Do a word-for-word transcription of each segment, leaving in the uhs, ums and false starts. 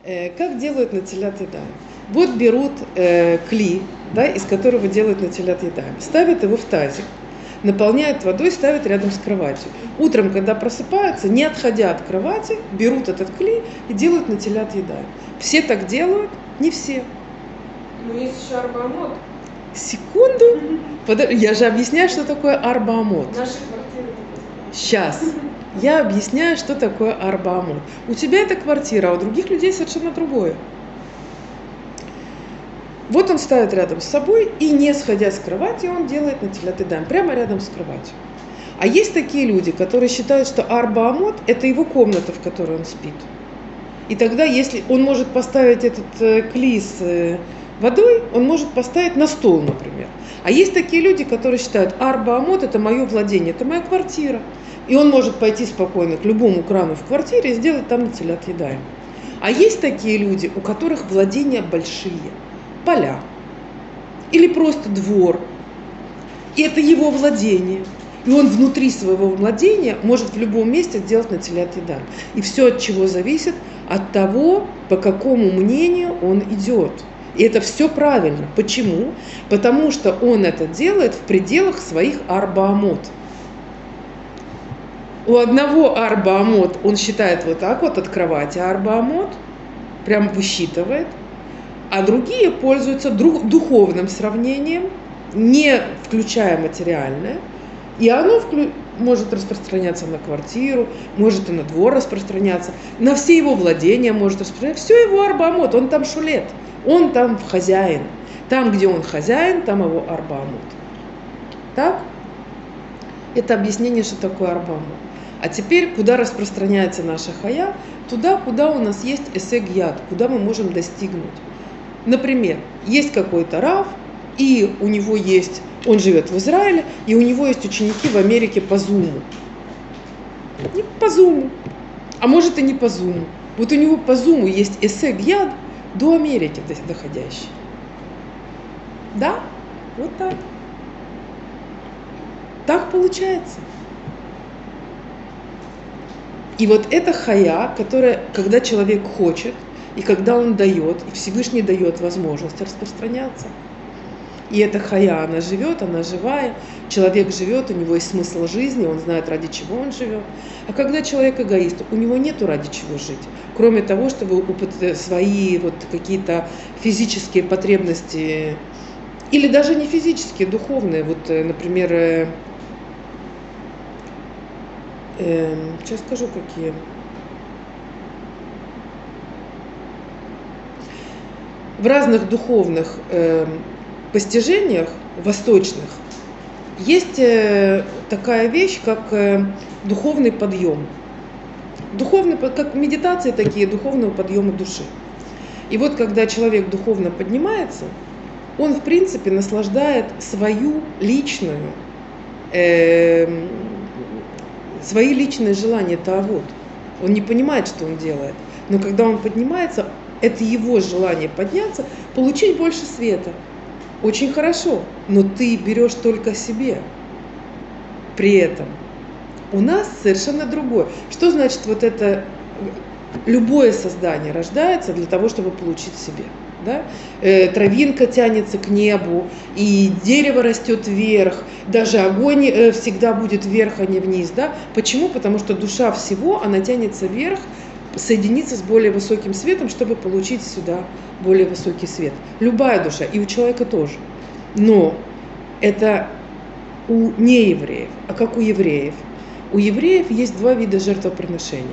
Э, как делают натилят едаем? Вот берут э, кли, да, из которого делают натилят едаем, ставят его в тазик, наполняют водой, ставят рядом с кроватью. Утром, когда просыпаются, не отходя от кровати, берут этот кли и делают натилят едаем. Все так делают? Не все. Ну, есть еще арбамот. Секунду. Под... Я же объясняю, что такое арбамот. Наши квартиры. Сейчас. Я объясняю, что такое арбамот. У тебя это квартира, а у других людей совершенно другое. Вот он ставит рядом с собой, и не сходя с кровати, он делает натилят едаем, прямо рядом с кроватью. А есть такие люди, которые считают, что арбамот – это его комната, в которой он спит. И тогда, если он может поставить этот э, кли с э, водой, он может поставить на стол, например. А есть такие люди, которые считают, арбамот – это мое владение, это моя квартира. И он может пойти спокойно к любому крану в квартире и сделать там натилят едаем. А есть такие люди, у которых владения большие, поля или просто двор. И это его владение. И он внутри своего владения может в любом месте сделать натилят едаем. И все от чего зависит? От того, по какому мнению он идет. И это все правильно. Почему? Потому что он это делает в пределах своих арбаамот. У одного арбаамот он считает вот так вот от кровати арбаамот, прям высчитывает, а другие пользуются духовным сравнением, не включая материальное, и оно вклю... может распространяться на квартиру, может и на двор распространяться, на все его владения может распространяться, все его арбаамот, он там шулет, он там хозяин, там, где он хозяин, там его арбаамот. Так? Это объяснение, что такое арбаамот. А теперь, куда распространяется наша хая? Туда, куда у нас есть эсег яд, куда мы можем достигнуть. Например, есть какой-то рав, и у него есть, он живет в Израиле, и у него есть ученики в Америке по зуму. Не по зуму, а может и не по зуму. Вот у него по зуму есть эсег яд до Америки доходящий. Да? Вот так. Так получается. И вот эта хая, которая, когда человек хочет, и когда он дает, и Всевышний дает возможность распространяться. И эта хая, она живет, она живая, человек живет, у него есть смысл жизни, он знает, ради чего он живет. А когда человек эгоист, у него нету ради чего жить, кроме того, чтобы свои вот какие-то физические потребности, или даже не физические, духовные, вот, например, э, э, сейчас скажу, какие. В разных духовных э, постижениях восточных есть э, такая вещь, как э, духовный подъем. Духовный, как медитации такие, духовного подъема души. И вот когда человек духовно поднимается, он в принципе наслаждает свою личную, э, свои личные желания таавот. Он не понимает, что он делает. Но когда он поднимается, это его желание подняться, получить больше света. Очень хорошо, но ты берешь только себе. При этом у нас совершенно другое. Что значит вот это? Любое создание рождается для того, чтобы получить себе. Да? Э, травинка тянется к небу, и дерево растет вверх, даже огонь э, всегда будет вверх, а не вниз. Да? Почему? Потому что душа всего, она тянется вверх, соединиться с более высоким светом, чтобы получить сюда более высокий свет. Любая душа, и у человека тоже. Но это у неевреев. А как у евреев? У евреев есть два вида жертвоприношения.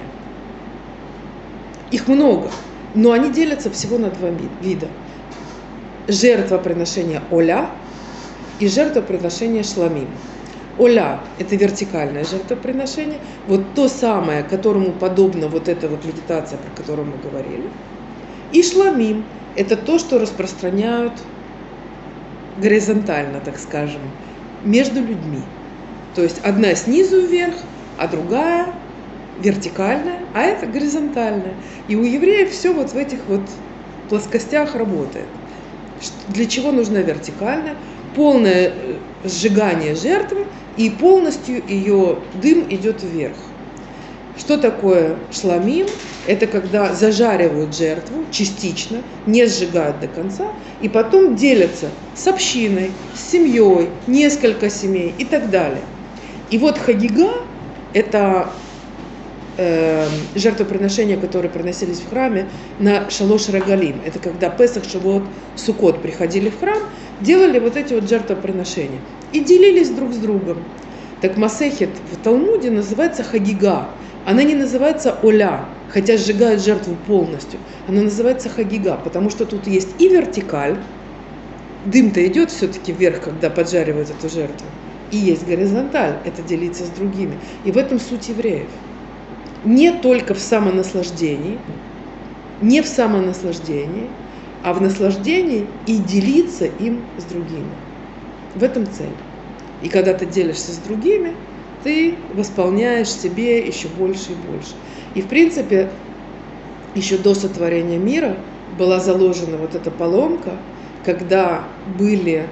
Их много, но они делятся всего на два вида. Жертвоприношение оля и жертвоприношение шламим. Оля – это вертикальное жертвоприношение, вот то самое, которому подобна вот эта вот медитация, про которую мы говорили. И шламим – это то, что распространяют горизонтально, так скажем, между людьми. То есть одна снизу вверх, а другая вертикальная, а это горизонтальная. И у евреев все вот в этих вот плоскостях работает. Для чего нужна вертикальная? Полное сжигание жертвы, и полностью ее дым идет вверх. Что такое шламим? Это когда зажаривают жертву частично, не сжигают до конца, и потом делятся с общиной, с семьей, несколько семей и так далее. И вот хагига – это э, жертвоприношения, которые приносились в храме на шалош регалим. Это когда Песах, Шавуот, Суккот приходили в храм, делали вот эти вот жертвоприношения и делились друг с другом. Так Масехет в Талмуде называется хагига. Она не называется оля, хотя сжигают жертву полностью. Она называется хагига, потому что тут есть и вертикаль, дым-то идет все-таки вверх, когда поджаривают эту жертву, и есть горизонталь, это делиться с другими. И в этом суть евреев. Не только в самонаслаждении, не в самонаслаждении, а в наслаждении и делиться им с другими. В этом цель. И когда ты делишься с другими, ты восполняешь себе еще больше и больше. И в принципе, еще до сотворения мира была заложена вот эта поломка, когда были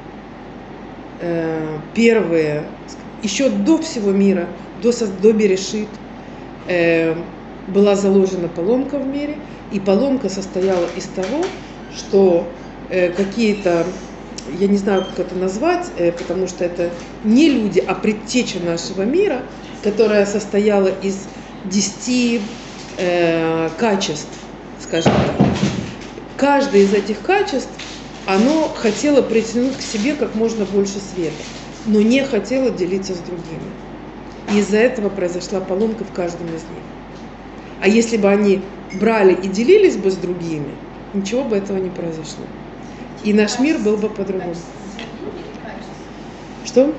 э, первые, еще до всего мира, до, до Берешит, э, была заложена поломка в мире, и поломка состояла из того, что э, какие-то, я не знаю, как это назвать, э, потому что это не люди, а предтеча нашего мира, которая состояла из десяти э, качеств, скажем так. Каждое из этих качеств, оно хотело притянуть к себе как можно больше света, но не хотело делиться с другими. И из-за этого произошла поломка в каждом из них. А если бы они брали и делились бы с другими, ничего бы этого не произошло. И наш мир был бы по-другому. Что?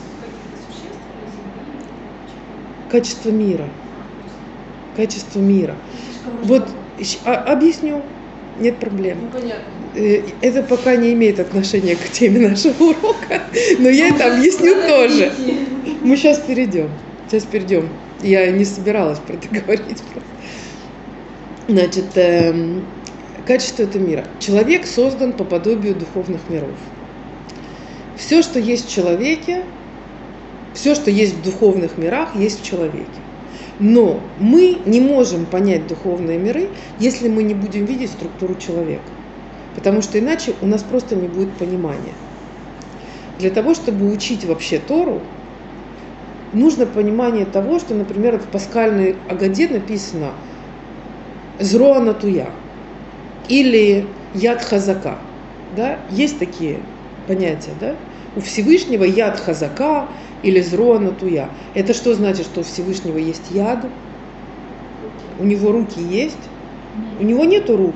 Качество мира. Качество мира. Вот а, объясню, нет проблем. Ну, понятно. Это пока не имеет отношения к теме нашего урока, но я это объясню тоже. Мы сейчас перейдем. Сейчас перейдем. Я не собиралась про это говорить. Значит, эм, качество этого мира. Человек создан по подобию духовных миров. Все, что есть в человеке, все, что есть в духовных мирах, есть в человеке. Но мы не можем понять духовные миры, если мы не будем видеть структуру человека. Потому что иначе у нас просто не будет понимания. Для того, чтобы учить вообще Тору, нужно понимание того, что, например, в пасхальной Агаде написано «Зроа натуя» или «Яд хазака». Да? Есть такие понятия, да? У Всевышнего яд хазака или зроа натуя. Это что значит, что у Всевышнего есть яд? У него руки есть? У него нету рук.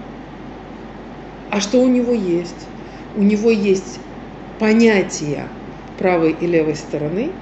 А что у него есть? У него есть понятие правой и левой стороны.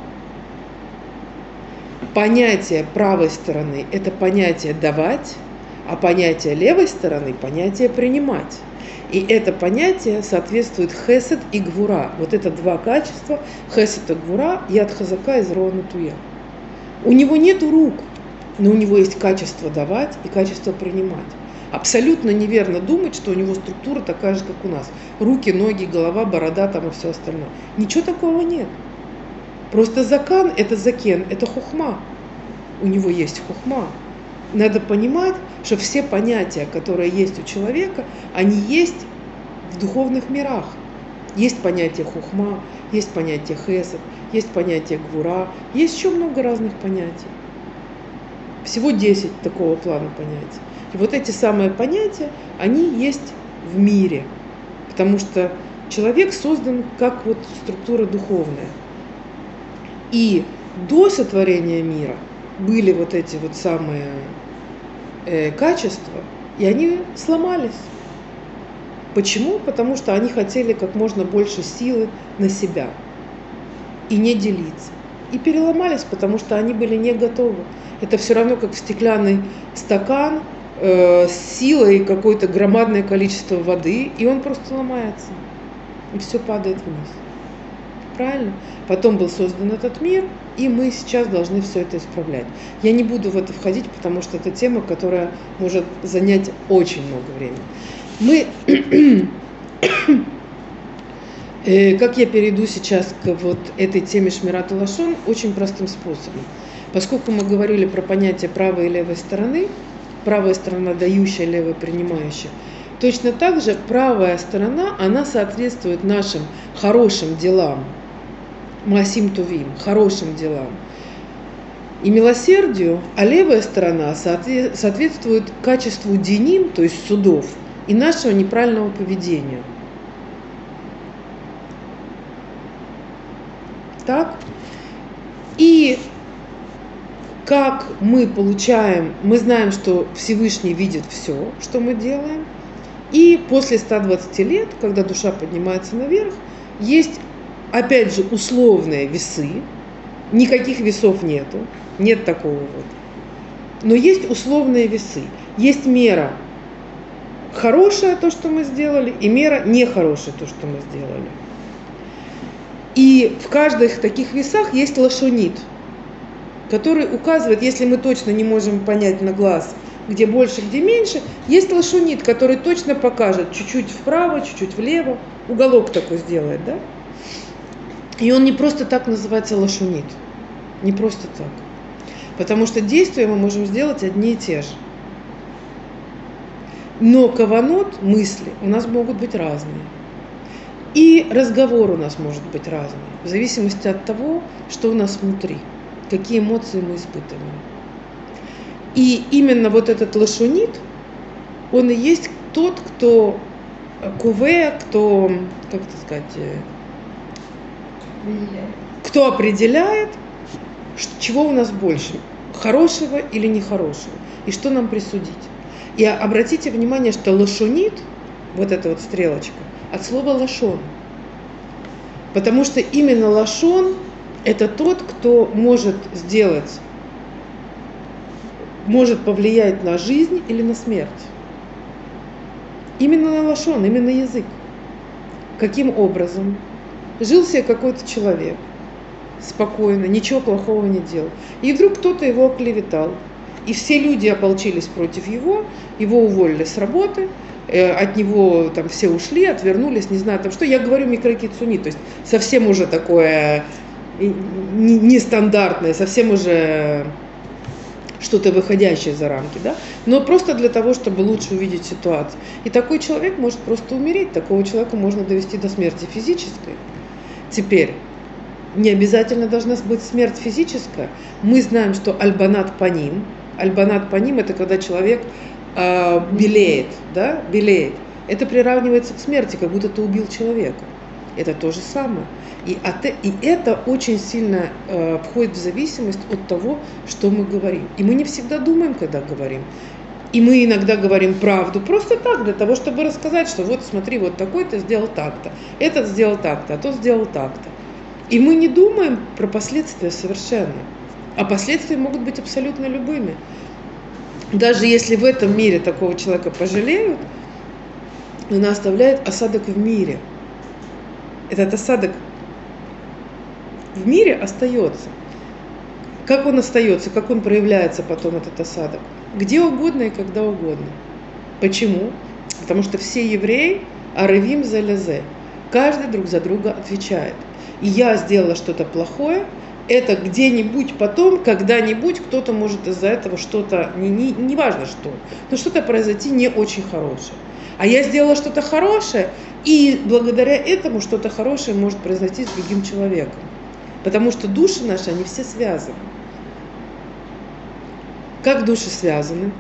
Понятие правой стороны – это понятие давать, а понятие левой стороны – понятие принимать. И это понятие соответствует хесед и гвура. Вот это два качества – хесед и гвура, яд хазака и зроа натуя. У него нет рук, но у него есть качество давать и качество принимать. Абсолютно неверно думать, что у него структура такая же, как у нас. Руки, ноги, голова, борода там и все остальное. Ничего такого нет. Просто закан – это закен, это хухма. У него есть хухма. Надо понимать, что все понятия, которые есть у человека, они есть в духовных мирах. Есть понятие хухма, есть понятие хесед, есть понятие гвура, есть еще много разных понятий. Всего десять такого плана понятий. И вот эти самые понятия, они есть в мире. Потому что человек создан как вот структура духовная. И до сотворения мира были вот эти вот самые э, качества, и они сломались. Почему? Потому что они хотели как можно больше силы на себя и не делиться. И переломались, потому что они были не готовы. Это все равно как в стеклянный стакан э, с силой какое-то громадное количество воды, и он просто ломается. И все падает вниз. Правильно? Потом был создан этот мир, и мы сейчас должны все это исправлять. Я не буду в это входить, потому что это тема, которая может занять очень много времени. Мы, как я перейду сейчас к вот этой теме Шмират ха-Лашон, очень простым способом. Поскольку мы говорили про понятие правой и левой стороны, правая сторона дающая, левая принимающая, точно так же правая сторона, она соответствует нашим хорошим делам, маасим тувим, хорошим делам и милосердию, а левая сторона соответствует качеству диним, то есть судов, и нашего неправильного поведения. Так? И как мы получаем, мы знаем, что Всевышний видит все, что мы делаем, и после ста двадцати лет, когда душа поднимается наверх, есть, опять же, условные весы, никаких весов нету, нет такого вот, но есть условные весы, есть мера хорошая, то, что мы сделали, и мера нехорошая, то, что мы сделали. И в каждых таких весах есть лашонит, который указывает, если мы точно не можем понять на глаз, где больше, где меньше, есть лашонит, который точно покажет чуть-чуть вправо, чуть-чуть влево, уголок такой сделает, да? И он не просто так называется лашонит, не просто так, потому что действия мы можем сделать одни и те же. Но каванот, мысли, у нас могут быть разные. И разговор у нас может быть разный, в зависимости от того, что у нас внутри, какие эмоции мы испытываем. И именно вот этот лашонит, он и есть тот, кто куве, кто, как это сказать, кто определяет, чего у нас больше, хорошего или нехорошего, и что нам присудить. И обратите внимание, что лашонит, вот эта вот стрелочка, от слова лашон. Потому что именно лашон – это тот, кто может сделать, может повлиять на жизнь или на смерть. Именно на лашон, именно язык. Каким образом? Жил себе какой-то человек, спокойно, ничего плохого не делал. И вдруг кто-то его оклеветал. И все люди ополчились против его, его уволили с работы, от него там все ушли, отвернулись, не знаю там что. Я говорю микрокицуни, то есть совсем уже такое нестандартное, совсем уже что-то выходящее за рамки, да? Но просто для того, чтобы лучше увидеть ситуацию. И такой человек может просто умереть, такого человека можно довести до смерти физической. Теперь, не обязательно должна быть смерть физическая. Мы знаем, что альбанат паним, альбанат паним – это когда человек э, белеет, да, белеет. Это приравнивается к смерти, как будто ты убил человека. Это то же самое. И, от, и это очень сильно э, входит в зависимость от того, что мы говорим. И мы не всегда думаем, когда говорим. И мы иногда говорим правду просто так, для того, чтобы рассказать, что вот смотри, вот такой-то сделал так-то, этот сделал так-то, а тот сделал так-то. И мы не думаем про последствия совершенно. А последствия могут быть абсолютно любыми. Даже если в этом мире такого человека пожалеют, он оставляет осадок в мире. Этот осадок в мире остается. Как он остается, как он проявляется потом, этот осадок? Где угодно и когда угодно. Почему? Потому что все евреи аревим за лезе. Каждый друг за друга отвечает. И я сделала что-то плохое, это где-нибудь потом, когда-нибудь кто-то может из-за этого что-то, не, не, не важно что, но что-то произойти не очень хорошее. А я сделала что-то хорошее, и благодаря этому что-то хорошее может произойти с другим человеком. Потому что души наши, они все связаны. Как души связаны?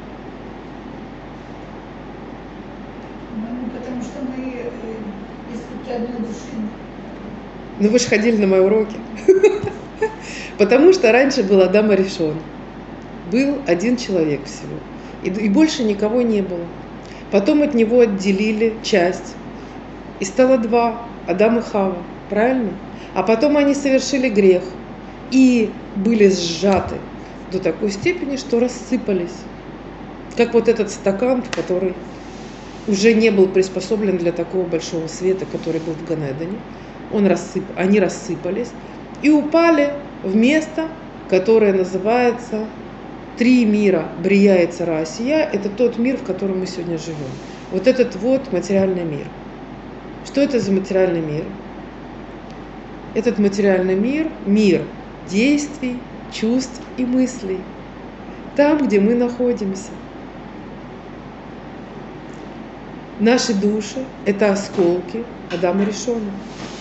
Ну, потому что мы из пути одной души. Ну, вы же ходили на мои уроки. Потому что раньше был Адам Аришон. Был один человек всего. И, и больше никого не было. Потом от него отделили часть. И стало два. Адам и Хава. Правильно? А потом они совершили грех. И были сжаты до такой степени, что рассыпались. Как вот этот стакан, который уже не был приспособлен для такого большого света, который был в Ганедане. Он рассып... Они рассыпались и упали в место, которое называется три мира. Брия и Цара Асия – это тот мир, в котором мы сегодня живем. Вот этот вот материальный мир. Что это за материальный мир? Этот материальный мир – мир действий, чувств и мыслей, там, где мы находимся. Наши души – это осколки Адама Ришона.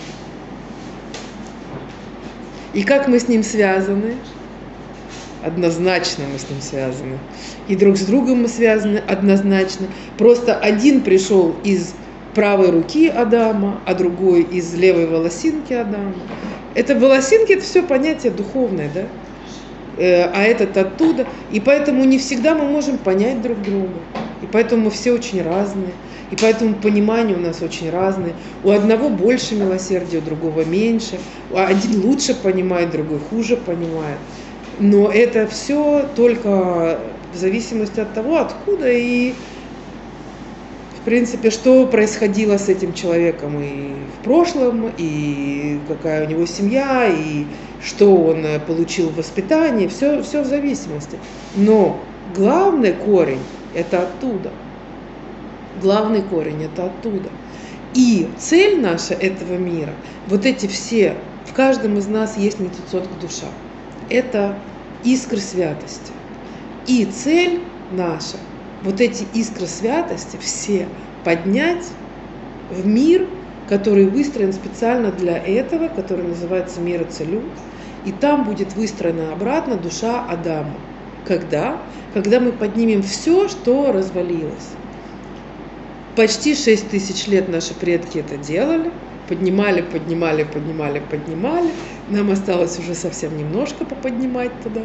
И как мы с ним связаны? Однозначно мы с ним связаны. И друг с другом мы связаны однозначно. Просто один пришел из правой руки Адама, а другой из левой волосинки Адама. Это волосинки – это все понятие духовное, да? А этот оттуда. И поэтому не всегда мы можем понять друг друга. И поэтому мы все очень разные. И поэтому понимание у нас очень разное. У одного больше милосердия, у другого меньше. Один лучше понимает, другой хуже понимает. Но это все только в зависимости от того, откуда и, в принципе, что происходило с этим человеком и в прошлом, и какая у него семья, и что он получил в воспитании. Все, все в зависимости. Но главный корень – это оттуда. Главный корень – это оттуда. И цель наша этого мира, вот эти все, в каждом из нас есть ницуцот душа. Это искры святости. И цель наша, вот эти искры святости все поднять в мир, который выстроен специально для этого, который называется мир Ацилут. И там будет выстроена обратно душа Адама. Когда? Когда мы поднимем все, что развалилось. Почти шесть тысяч лет наши предки это делали. Поднимали, поднимали, поднимали, поднимали. Нам осталось уже совсем немножко поподнимать туда.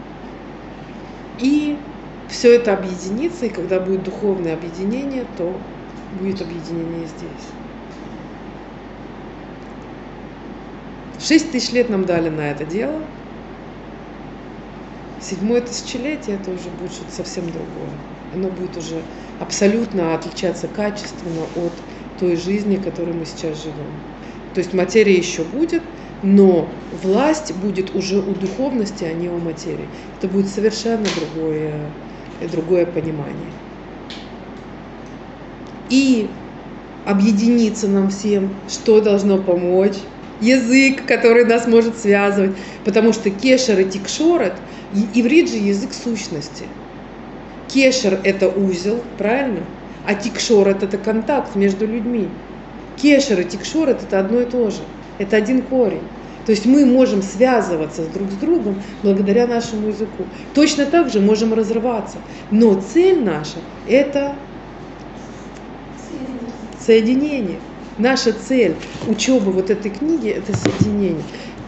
И все это объединится, и когда будет духовное объединение, то будет объединение здесь. Шесть тысяч лет нам дали на это дело. Седьмое тысячелетие это уже будет что-то совсем другое. Оно будет уже абсолютно отличаться качественно от той жизни, в которой мы сейчас живем. То есть материя еще будет, но власть будет уже у духовности, а не у материи. Это будет совершенно другое, другое понимание. И объединиться нам всем, что должно помочь? Язык, который нас может связывать. Потому что кешер и тикшорет, иврит же язык сущности. Кешер – это узел, правильно? А тикшорет – это контакт между людьми. Кешер и тикшорет – это одно и то же. Это один корень. То есть мы можем связываться друг с другом благодаря нашему языку. Точно так же можем разрываться. Но цель наша – это соединение. Наша цель учебы вот этой книги – это соединение.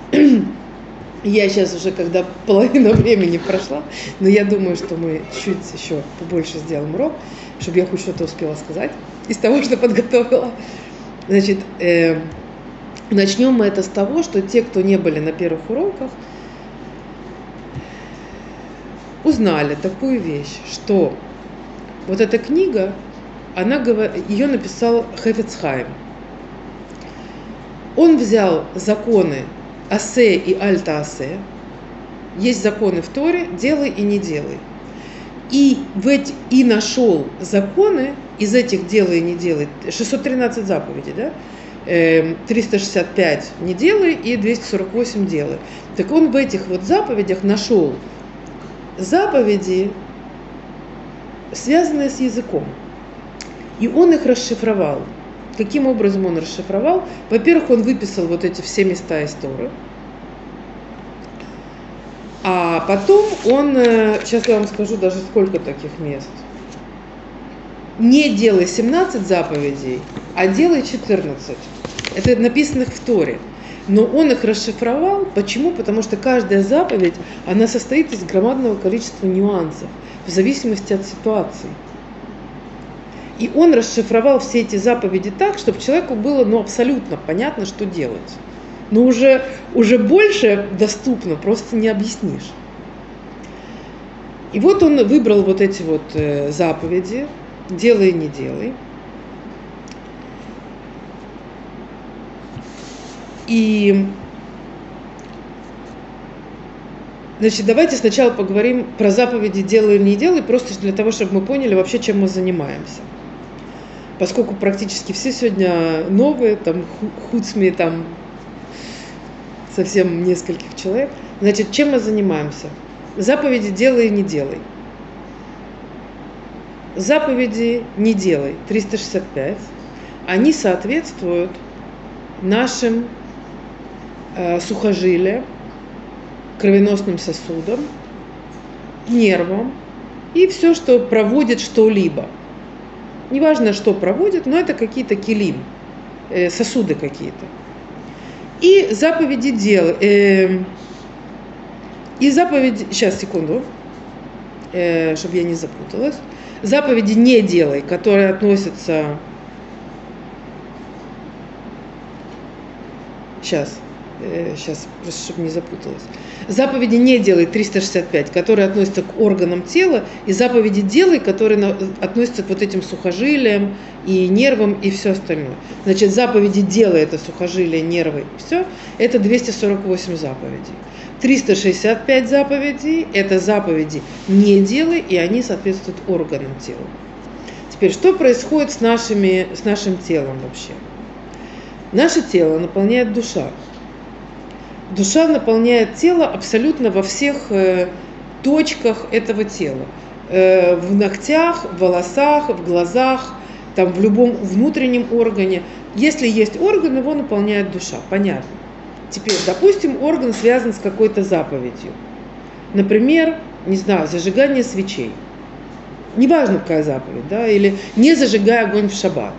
Я сейчас уже, когда половина времени прошла, но я думаю, что мы чуть еще побольше сделаем урок, чтобы я хоть что-то успела сказать из того, что подготовила. Значит, э, начнем мы это с того, что те, кто не были на первых уроках, узнали такую вещь, что вот эта книга, она, ее написал Хафец Хаим. Он взял законы Асе и Альта-Асе. Есть законы в Торе, делай и не делай. И, в эти, и нашел законы из этих делай и не делай. шестьсот тринадцать заповедей, да? триста шестьдесят пять не делай и двести сорок восемь делай. Так он в этих вот заповедях нашел заповеди, связанные с языком. И он их расшифровал. Каким образом он расшифровал? Во-первых, он выписал вот эти все места из Торы. А потом он, сейчас я вам скажу даже сколько таких мест. Не делай семнадцать заповедей, а делай четырнадцать. Это написано в Торе. Но он их расшифровал. Почему? Потому что каждая заповедь, она состоит из громадного количества нюансов, в зависимости от ситуации. И он расшифровал все эти заповеди так, чтобы человеку было ну, абсолютно понятно, что делать. Но уже, уже больше доступно, просто не объяснишь. И вот он выбрал вот эти вот э, заповеди, делай и не делай. И, значит, давайте сначала поговорим про заповеди делай и не делай, просто для того, чтобы мы поняли вообще, чем мы занимаемся. Поскольку практически все сегодня новые, там, хуцми, там, совсем нескольких человек. Значит, чем мы занимаемся? Заповеди «делай и не делай». Заповеди «не делай» триста шестьдесят пять, они соответствуют нашим э, сухожилиям, кровеносным сосудам, нервам и все, что проводит что-либо. Неважно, что проводит, но это какие-то килим, э, сосуды какие-то. И заповеди «делай». Э, и заповеди... Сейчас, секунду, э, чтобы я не запуталась. Заповеди «не делай», которые относятся... Сейчас, э, сейчас, просто чтобы не запуталась. Заповеди «не делай» триста шестьдесят пять, которые относятся к органам тела, и заповеди «делай», которые на, относятся к вот этим сухожилиям и нервам и все остальное. Значит, заповеди «делай» — это сухожилия, нервы, все, это двести сорок восемь заповедей. триста шестьдесят пять заповедей – это заповеди «не делай», и они соответствуют органам тела. Теперь, что происходит с, нашими, с нашим телом вообще? Наше тело наполняет душа. Душа наполняет тело абсолютно во всех э, точках этого тела. Э, в ногтях, в волосах, в глазах, там, в любом внутреннем органе. Если есть орган, его наполняет душа. Понятно. Теперь, допустим, орган связан с какой-то заповедью. Например, не знаю, зажигание свечей. Неважно, какая заповедь, да, или не зажигай огонь в шаббат.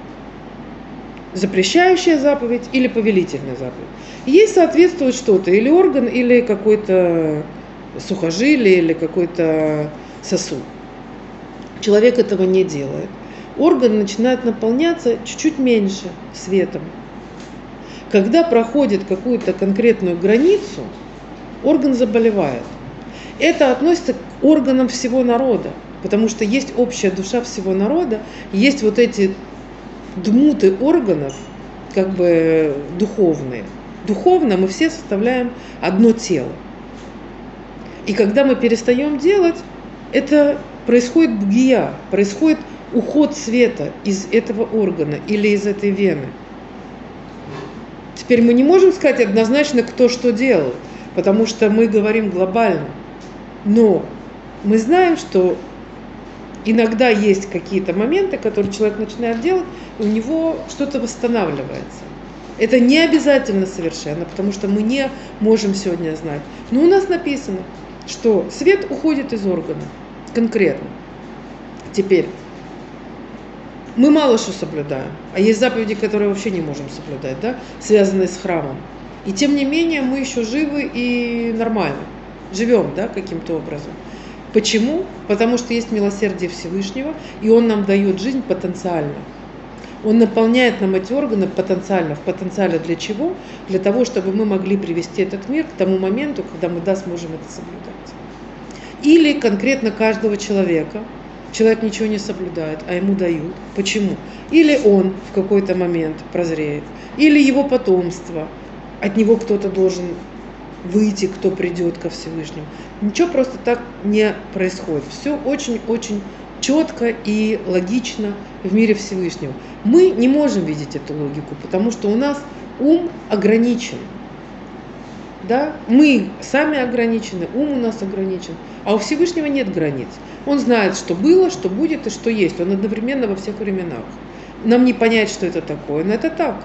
Запрещающая заповедь или повелительная заповедь. Ей соответствует что-то, или орган, или какой-то сухожилие, или какой-то сосуд. Человек этого не делает. Орган начинает наполняться чуть-чуть меньше светом. Когда проходит какую-то конкретную границу, орган заболевает. Это относится к органам всего народа, потому что есть общая душа всего народа, есть вот эти дмуты органов, как бы духовные. Духовно мы все составляем одно тело. И когда мы перестаем делать, это происходит бгия, происходит уход света из этого органа или из этой вены. Теперь мы не можем сказать однозначно, кто что делал, потому что мы говорим глобально. Но мы знаем, что иногда есть какие-то моменты, которые человек начинает делать, и у него что-то восстанавливается. Это не обязательно совершенно, потому что мы не можем сегодня знать. Но у нас написано, что свет уходит из органа конкретно. Теперь, мы мало что соблюдаем, а есть заповеди, которые вообще не можем соблюдать, да, связанные с храмом. И тем не менее мы еще живы и нормально, живем, да, каким-то образом. Почему? Потому что есть милосердие Всевышнего, и Он нам дает жизнь потенциально. Он наполняет нам эти органы потенциально. В потенциале для чего? Для того, чтобы мы могли привести этот мир к тому моменту, когда мы, да, сможем это соблюдать. Или конкретно каждого человека. Человек ничего не соблюдает, а ему дают. Почему? Или он в какой-то момент прозреет, или его потомство. От него кто-то должен выйти, кто придет ко Всевышнему. Ничего просто так не происходит. Все очень-очень четко и логично в мире Всевышнего. Мы не можем видеть эту логику, потому что у нас ум ограничен. Да? Мы сами ограничены, ум у нас ограничен, а у Всевышнего нет границ. Он знает, что было, что будет и что есть. Он одновременно во всех временах. Нам не понять, что это такое, но это так.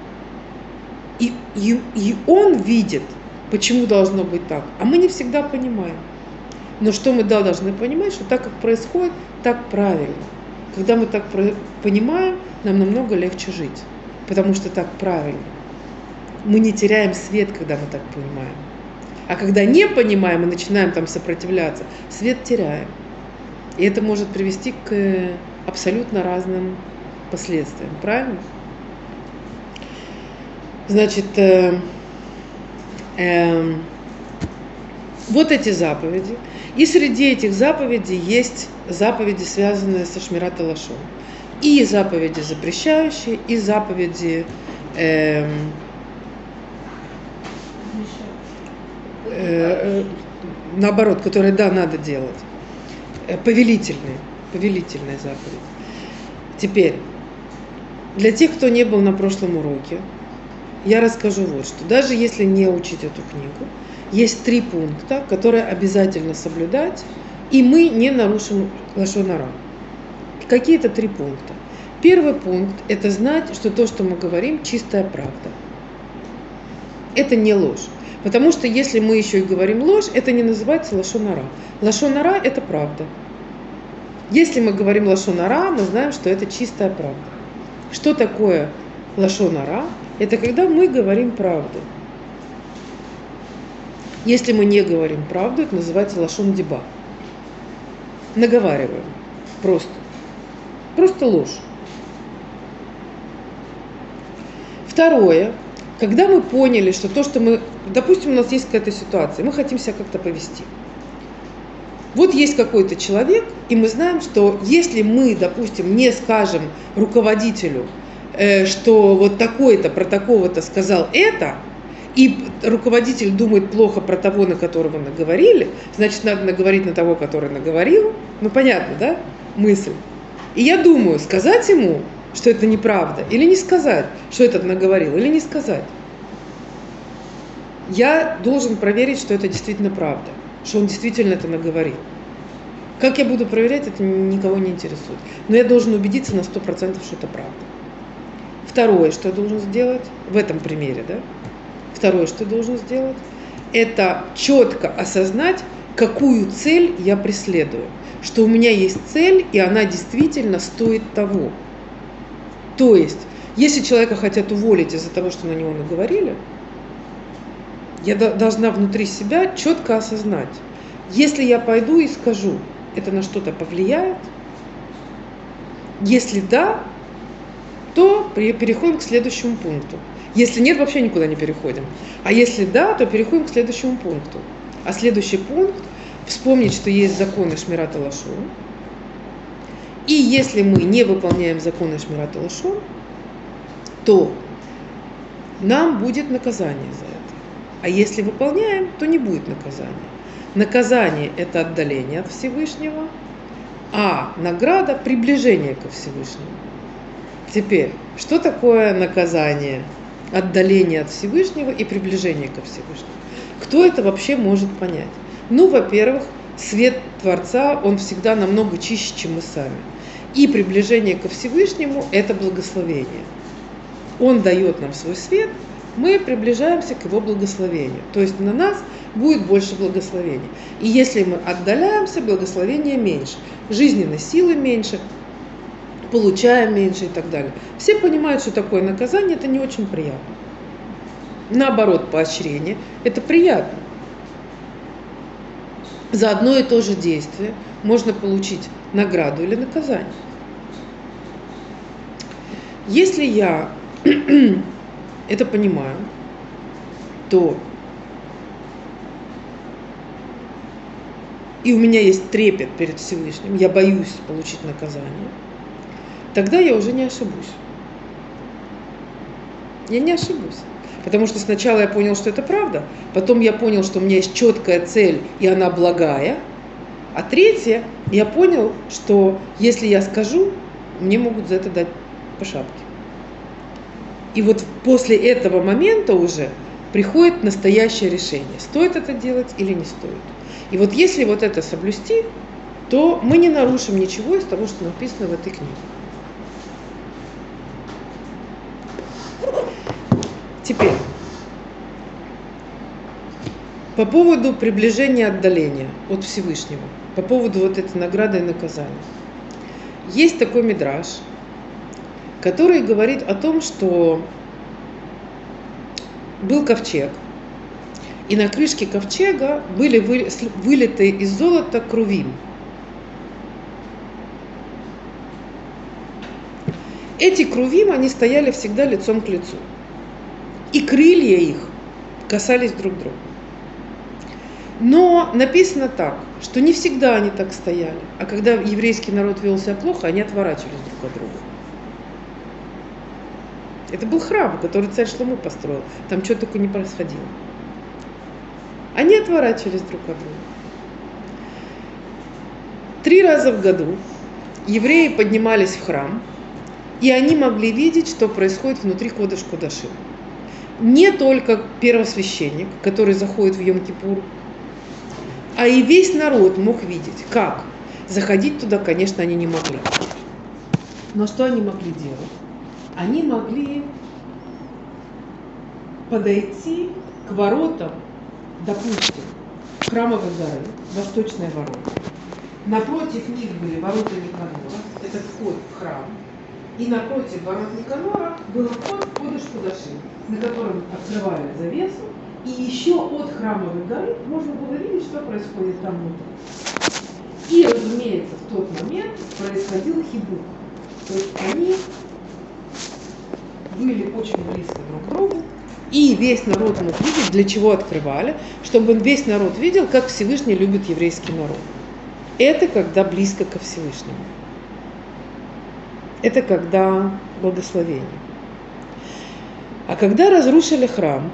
И, и, и он видит, почему должно быть так, а мы не всегда понимаем. Но что мы, да, должны понимать, что так, как происходит, так правильно. Когда мы так понимаем, нам намного легче жить, потому что так правильно. Мы не теряем свет, когда мы так понимаем. А когда не понимаем и начинаем там сопротивляться, свет теряем. И это может привести к абсолютно разным последствиям. Правильно? Значит, э, э, вот эти заповеди. И среди этих заповедей есть заповеди, связанные со Шмират ха-Лашон. И заповеди запрещающие, и заповеди э, э, э, наоборот, которые, да, надо делать. Повелительные, повелительные заповеди. Теперь, для тех, кто не был на прошлом уроке, я расскажу вот что. Даже если не учить эту книгу, есть три пункта, которые обязательно соблюдать, и мы не нарушим лашон ара. Какие это три пункта? Первый пункт – это знать, что то, что мы говорим, чистая правда. Это не ложь. Потому что если мы еще и говорим ложь, это не называется лашон ара. Лашон ара – это правда. Если мы говорим лашон ара, мы знаем, что это чистая правда. Что такое лашон ара? Это когда мы говорим правду. Если мы не говорим правду, это называется лашон диба. Наговариваем. Просто. Просто ложь. Второе. Когда мы поняли, что то, что мы... Допустим, у нас есть какая-то ситуация, мы хотим себя как-то повести. Вот есть какой-то человек, и мы знаем, что если мы, допустим, не скажем руководителю, э, что вот такой-то про такого-то сказал это, и руководитель думает плохо про того, на которого наговорили, значит, надо наговорить на того, который наговорил. Ну, понятно, да? Мысль. И я думаю, сказать ему, что это неправда, или не сказать, что этот наговорил, или не сказать. Я должен проверить, что это действительно правда, что он действительно это наговорил. Как я буду проверять, это никого не интересует. Но я должен убедиться на сто процентов, что это правда. Второе, что я должен сделать, в этом примере, да? Второе, что я должен сделать, это четко осознать, какую цель я преследую. Что у меня есть цель, и она действительно стоит того. То есть, если человека хотят уволить из-за того, что на него наговорили, я должна внутри себя четко осознать, если я пойду и скажу, это на что-то повлияет? Если да, то переходим к следующему пункту. Если нет, вообще никуда не переходим. А если да, то переходим к следующему пункту. А следующий пункт – вспомнить, что есть законы Шмират а-Лашон. И если мы не выполняем законы Шмират а-Лашон, то нам будет наказание за это. А если выполняем, то не будет наказания. Наказание – это отдаление от Всевышнего, а награда – приближение ко Всевышнему. Теперь, что такое наказание, отдаление от Всевышнего и приближение ко Всевышнему? Кто это вообще может понять? Ну, во-первых, свет Творца, он всегда намного чище, чем мы сами. И приближение ко Всевышнему – это благословение. Он дает нам свой свет, мы приближаемся к его благословению. То есть на нас будет больше благословений. И если мы отдаляемся, благословения меньше. Жизненной силы меньше, получаем меньше и так далее. Все понимают, что такое наказание, это не очень приятно. Наоборот, поощрение – это приятно. За одно и то же действие можно получить награду или наказание. Если я это понимаю, то и у меня есть трепет перед Всевышним, я боюсь получить наказание, тогда я уже не ошибусь. Я не ошибусь. Потому что сначала я понял, что это правда, потом я понял, что у меня есть четкая цель, и она благая, а третье, я понял, что если я скажу, мне могут за это дать по шапке. И вот после этого момента уже приходит настоящее решение, стоит это делать или не стоит. И вот если вот это соблюсти, то мы не нарушим ничего из того, что написано в этой книге. Теперь, по поводу приближения отдаления от Всевышнего, по поводу вот этой награды и наказания. Есть такой мидраш, который говорит о том, что был ковчег, и на крышке ковчега были вылиты из золота крувим. Эти крувим, они стояли всегда лицом к лицу. И крылья их касались друг друга. Но написано так, что не всегда они так стояли. А когда еврейский народ вел себя плохо, они отворачивались друг от друга. Это был храм, который царь Шломо построил. Там что только не происходило. Они отворачивались друг от друга. Три раза в году евреи поднимались в храм, и они могли видеть, что происходит внутри Кодеш Кодашим. не только первосвященник, который заходит в Йом-Кипур, а и весь народ мог видеть, как. Заходить туда, конечно, они не могли. Но что они могли делать? Они могли подойти к воротам, допустим, храмовой горы, восточные ворота. Напротив них были ворота Никанора, это вход в храм. И напротив ворот Никанора был вход в Кодеш-Кодашим, на котором открывали завесу. И еще от храмовой горы можно было видеть, что происходит там внутри. И, разумеется, в тот момент происходил хибук. То есть они были очень близко друг к другу. И весь народ мог видеть, для чего открывали, чтобы весь народ видел, как Всевышний любит еврейский народ. Это когда близко ко Всевышнему. Это когда благословение. А когда разрушили храм,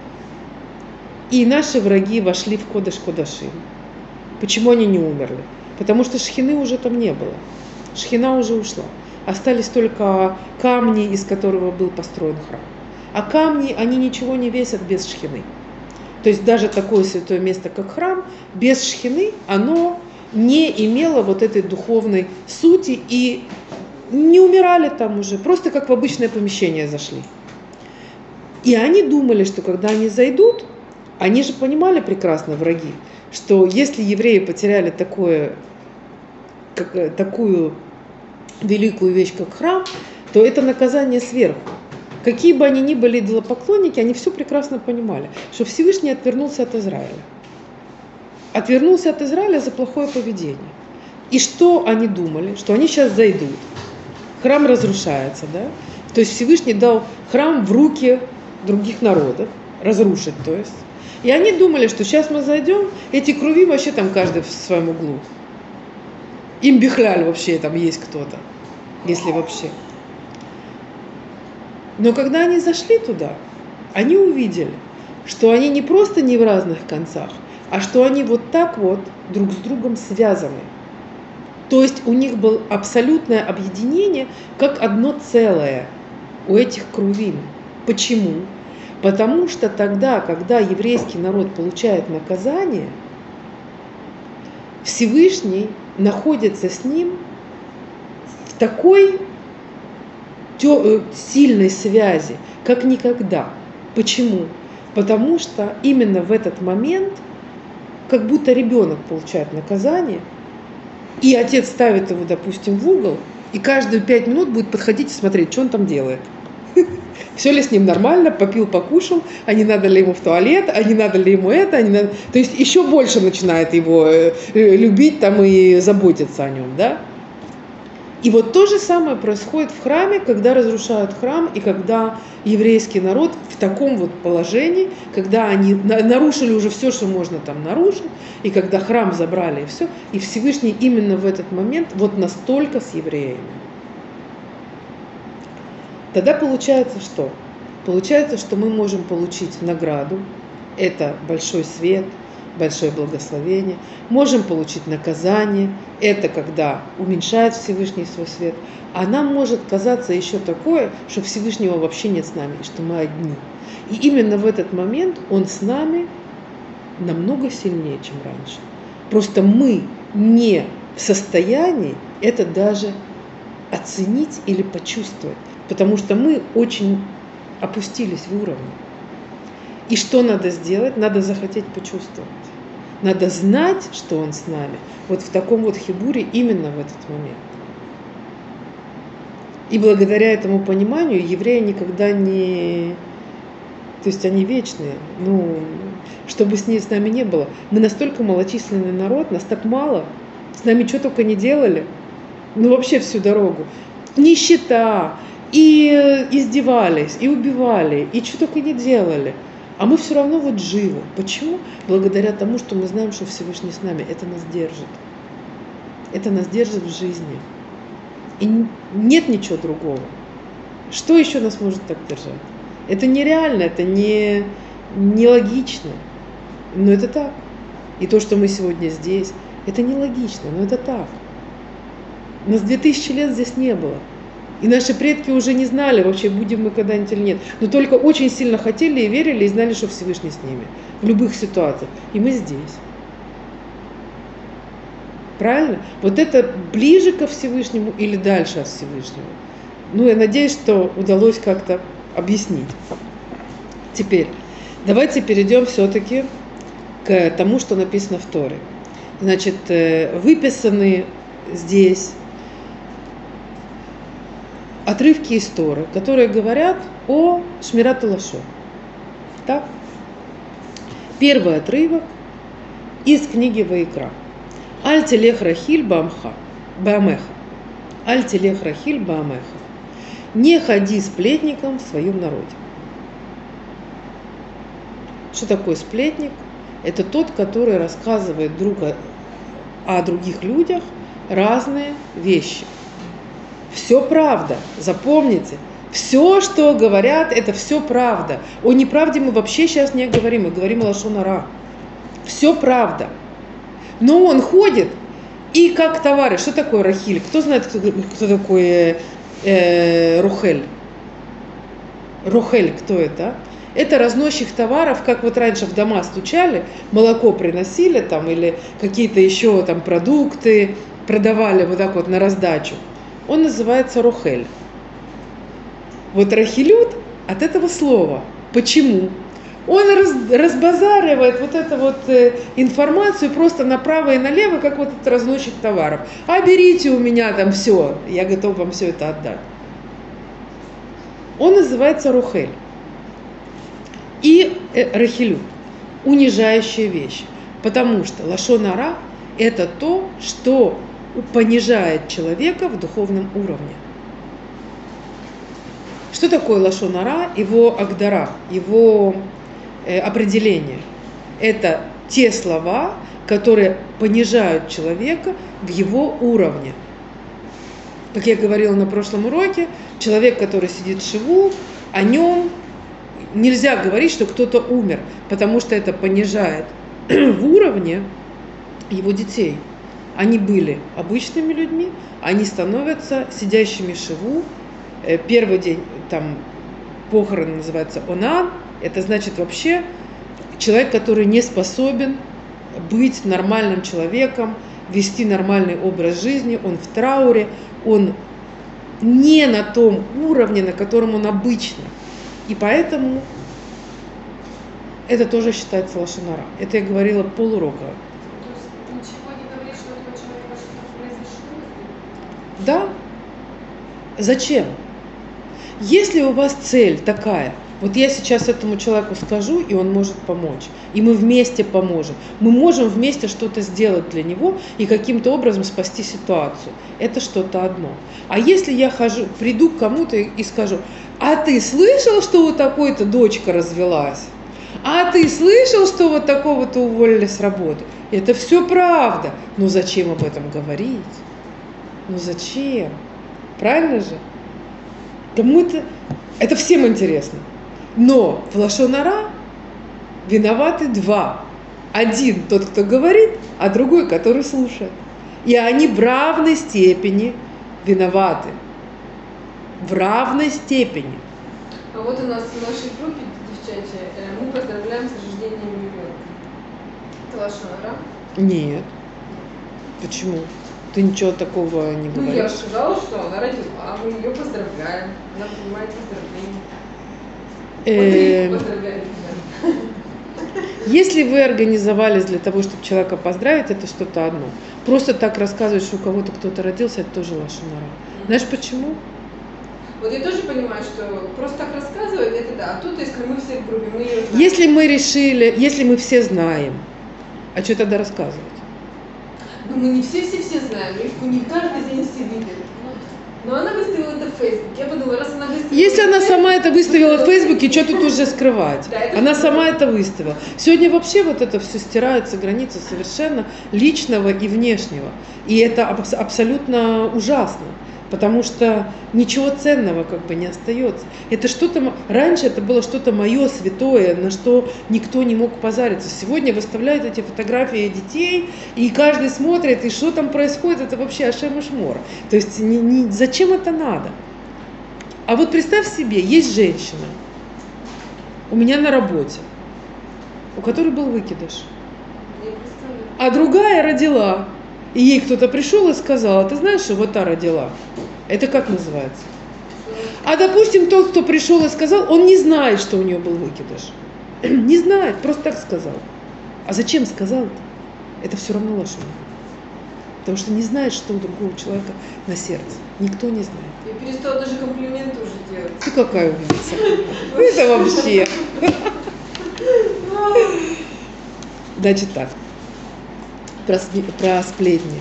и наши враги вошли в Кодеш-Кодашим, почему они не умерли? Потому что шхины уже там не было. Шхина уже ушла. Остались только камни, из которого был построен храм. А камни, они ничего не весят без шхины. То есть даже такое святое место, как храм, без шхины, оно не имело вот этой духовной сути и не умирали там уже, просто как в обычное помещение зашли. И они думали, что когда они зайдут, они же понимали прекрасно, враги, что если евреи потеряли такое, как, такую великую вещь, как храм, то это наказание сверху. Какие бы они ни были идолопоклонники, они все прекрасно понимали, что Всевышний отвернулся от Израиля. Отвернулся от Израиля за плохое поведение. И что они думали? Что они сейчас зайдут, храм разрушается, да? То есть Всевышний дал храм в руки других народов, разрушить, то есть. И они думали, что сейчас мы зайдем, эти круви вообще там каждый в своем углу. Им бихляль вообще там есть кто-то, если вообще. Но когда они зашли туда, они увидели, что они не просто не в разных концах, а что они вот так вот друг с другом связаны. То есть у них было абсолютное объединение, как одно целое у этих крувим. Почему? Потому что тогда, когда еврейский народ получает наказание, Всевышний находится с ним в такой сильной связи, как никогда. Почему? Потому что именно в этот момент, как будто ребенок получает наказание, и отец ставит его, допустим, в угол, и каждые пять минут будет подходить и смотреть, что он там делает. Все ли с ним нормально, попил, покушал, а не надо ли ему в туалет, а не надо ли ему это, а не надо... То есть еще больше начинает его любить там и заботиться о нем, да? И вот то же самое происходит в храме, когда разрушают храм, и когда еврейский народ в таком вот положении, когда они нарушили уже все, что можно там нарушить, и когда храм забрали и все, и Всевышний именно в этот момент вот настолько с евреями. Тогда получается что? Получается, что мы можем получить награду, это большой свет, большое благословение, можем получить наказание, это когда уменьшает Всевышний свой свет, а нам может казаться еще такое, что Всевышнего вообще нет с нами, и что мы одни. И именно в этот момент Он с нами намного сильнее, чем раньше. Просто мы не в состоянии это даже оценить или почувствовать, потому что мы очень опустились в уровне. И что надо сделать? Надо захотеть почувствовать. Надо знать, что Он с нами. Вот в таком вот хибуре именно в этот момент. И благодаря этому пониманию евреи никогда не... То есть они вечные. Ну, чтобы с, ней, с нами не было. Мы настолько малочисленный народ, нас так мало. С нами что только не делали. Ну, вообще всю дорогу. Нищета. И издевались, и убивали, и что только не делали. А мы все равно вот живы. Почему? Благодаря тому, что мы знаем, что Всевышний с нами. Это нас держит. Это нас держит в жизни. И нет ничего другого. Что еще нас может так держать? Это нереально, это не, нелогично. Но это так. И то, что мы сегодня здесь, это нелогично, но это так. Нас две тысячи лет здесь не было. И наши предки уже не знали, вообще будем мы когда-нибудь или нет. Но только очень сильно хотели и верили, и знали, что Всевышний с ними. В любых ситуациях. И мы здесь. Правильно? Вот это ближе ко Всевышнему или дальше от Всевышнего? Ну, я надеюсь, что удалось как-то объяснить. Теперь, давайте перейдем все-таки к тому, что написано в Торе. Значит, выписаны здесь отрывки из Торы, которые говорят о Шмират лашон. Так? Первый отрывок из книги Ваикра. Аль телех рахиль баамха, баамеха. Аль телех рахиль баамеха. Не ходи сплетником в своем народе. Что такое сплетник? Это тот, который рассказывает друг о, о других людях разные вещи. Все правда, запомните. Все, что говорят, это все правда. О неправде мы вообще сейчас не говорим, мы говорим о лашон ара. Все правда. Но он ходит, и как товары. Что такое рахиль? Кто знает, кто, кто такой э, э, рухель? Рухель, кто это? Это разносчик товаров, как вот раньше в дома стучали, молоко приносили там, или какие-то еще там продукты продавали вот так вот на раздачу. Он называется рухель. Вот рахилют от этого слова. Почему? Он раз, разбазаривает вот эту вот э, информацию просто направо и налево, как вот этот разносчик товаров. А берите у меня там все, я готов вам все это отдать. Он называется рухель. И э, рахилют, унижающая вещь. Потому что лашон ара – это то, что понижает человека в духовном уровне. Что такое лашон ара? Его агдара, его э, определение. Это те слова, которые понижают человека в его уровне. Как я говорила на прошлом уроке, человек, который сидит в шиву, о нем нельзя говорить, что кто-то умер, потому что это понижает в уровне его детей. Они были обычными людьми, они становятся сидящими в шиву. Первый день там похороны называется онан, это значит вообще человек, который не способен быть нормальным человеком, вести нормальный образ жизни, он в трауре, он не на том уровне, на котором он обычно. И поэтому это тоже считается лашон ара. Это я говорила полурока. То есть ничего не говорит, что у этого человека что-то произошло? Да. Зачем? Если у вас цель такая, вот я сейчас этому человеку скажу, и он может помочь, и мы вместе поможем, мы можем вместе что-то сделать для него и каким-то образом спасти ситуацию. Это что-то одно. А если я хожу, приду к кому-то и скажу: а ты слышал, что вот такой-то дочка развелась? А ты слышал, что вот такого-то уволили с работы? Это все правда. Но зачем об этом говорить? Ну зачем? Правильно же? Кому-то это всем интересно. Но в лашон ара виноваты два. Один тот, кто говорит, а другой, который слушает. И они в равной степени виноваты. В равной степени. А вот у нас в нашей группе, девчачья, мы поздравляем с рождением ребенка. Это лашон ара? Нет. Почему? Ты ничего такого не говоришь? Ну, я сказала, что она родила, а мы ее поздравляем. Она принимает поздравления. Вот и поздравляем тебя. Если вы организовались для того, чтобы человека поздравить, это что-то одно. Просто так рассказывать, что у кого-то кто-то родился, это тоже лашон ара. Знаешь почему? Вот я тоже понимаю, что просто так рассказывать, это да. А тут, если мы все в группе, мы ее знаем. Если мы решили, если мы все знаем, а что тогда рассказывать? Ну, мы не все-все-все знаем, Ривку не каждый день все видят. Но она выставила это в Фейсбуке. Я подумала, раз она выставила... Если она сама это выставила в Фейсбуке, что тут уже скрывать? Да, это она что-то. сама это выставила. Сегодня вообще вот это все стирается, граница совершенно личного и внешнего. И это аб- абсолютно ужасно. Потому что ничего ценного как бы не остается. Это что-то, раньше это было что-то мое святое, на что никто не мог позариться. Сегодня выставляют эти фотографии детей, и каждый смотрит, и что там происходит, это вообще ашем и шмор. То есть не, не, зачем это надо? А вот представь себе, есть женщина у меня на работе, у которой был выкидыш, Я представляю. а другая родила. И ей кто-то пришел и сказал: а ты знаешь, что вот та родила? Это как называется? А допустим, тот, кто пришел и сказал, он не знает, что у нее был выкидыш. Не знает, просто так сказал. А зачем сказал-то? Это все равно лошадь. Потому что не знает, что у другого человека на сердце. Никто не знает. Я перестала даже комплименты уже делать. Ты какая умница. Это вообще. Значит так. Про, спле- про сплетни.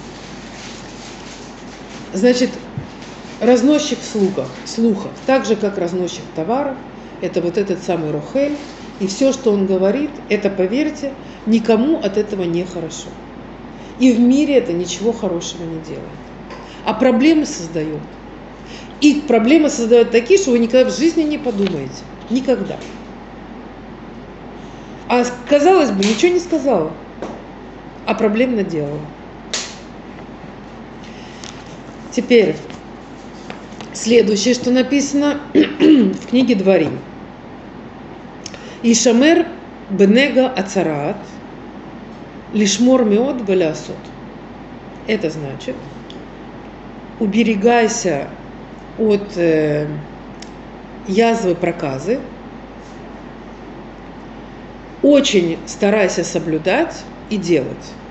Значит, разносчик слухов, слухов, так же, как разносчик товаров, это вот этот самый Рохель. И все, что он говорит, это, поверьте, никому от этого не хорошо. И в мире это ничего хорошего не делает. А проблемы создает. И проблемы создают такие, что вы никогда в жизни не подумаете. Никогда. А казалось бы, ничего не сказала, а проблем наделала. Теперь, следующее, что написано в книге Дворим. Ишамер бенега ацараат, лишмор меот балясот. Это значит, уберегайся от э, язвы проказы, очень старайся соблюдать и делать.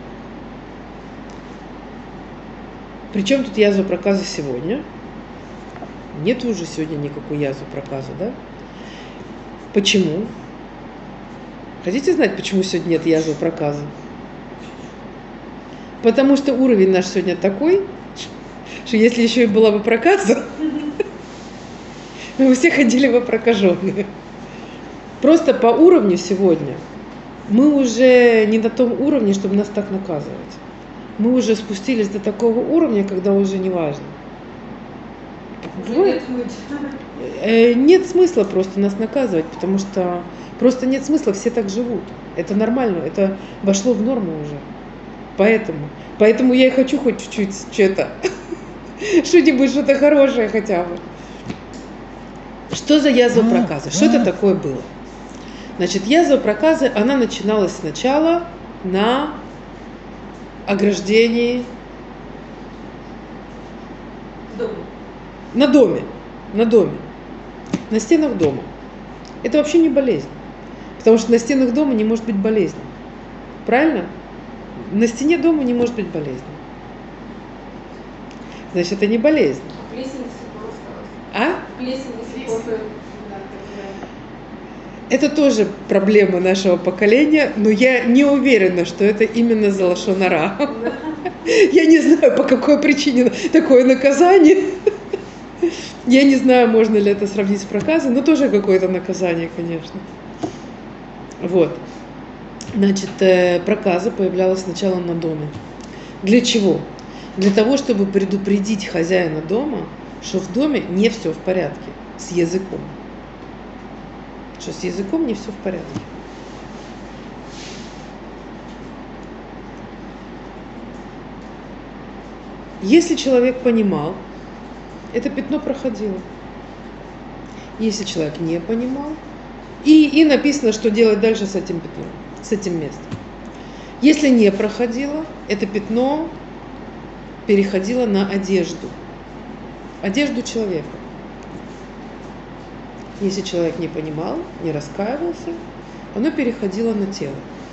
Причем тут язва проказы сегодня? Нет уже сегодня никакой язвы проказы, да? Почему? Хотите знать, почему сегодня нет язвы проказы? Потому что уровень наш сегодня такой, что если еще и была бы проказа, мы бы все ходили бы прокаженные. Просто по уровню сегодня мы уже не на том уровне, чтобы нас так наказывать. Мы уже спустились до такого уровня, когда уже не важно. Уже нет мыть. Э, Нет смысла просто нас наказывать, потому что просто нет смысла, все так живут. Это нормально, это вошло в норму уже. Поэтому, поэтому я и хочу хоть чуть-чуть что-то, что-нибудь, что-то хорошее хотя бы. Что за язва проказы? Что это такое было? Значит, язва проказы, она начиналась сначала на ограждении, Дома. на доме, на доме, на стенах дома. Это вообще не болезнь, потому что на стенах дома не может быть болезни. Правильно? На стене дома не может быть болезни. Значит, это не болезнь. Плесень до сих пор осталась. А? Плесень до сих пор. Это тоже проблема нашего поколения, но я не уверена, что это именно за лашон ара. Я не знаю, по какой причине такое наказание. Я не знаю, можно ли это сравнить с проказой, но тоже какое-то наказание, конечно. Вот. Значит, э, проказа появлялась сначала на доме. Для чего? Для того, чтобы предупредить хозяина дома, что в доме не все в порядке с языком. Что с языком не все в порядке. Если человек понимал, это пятно проходило. Если человек не понимал, и, и написано, что делать дальше с этим пятном, с этим местом. Если не проходило, это пятно переходило на одежду. Одежду человека. Если человек не понимал, не раскаивался, оно переходило на тело.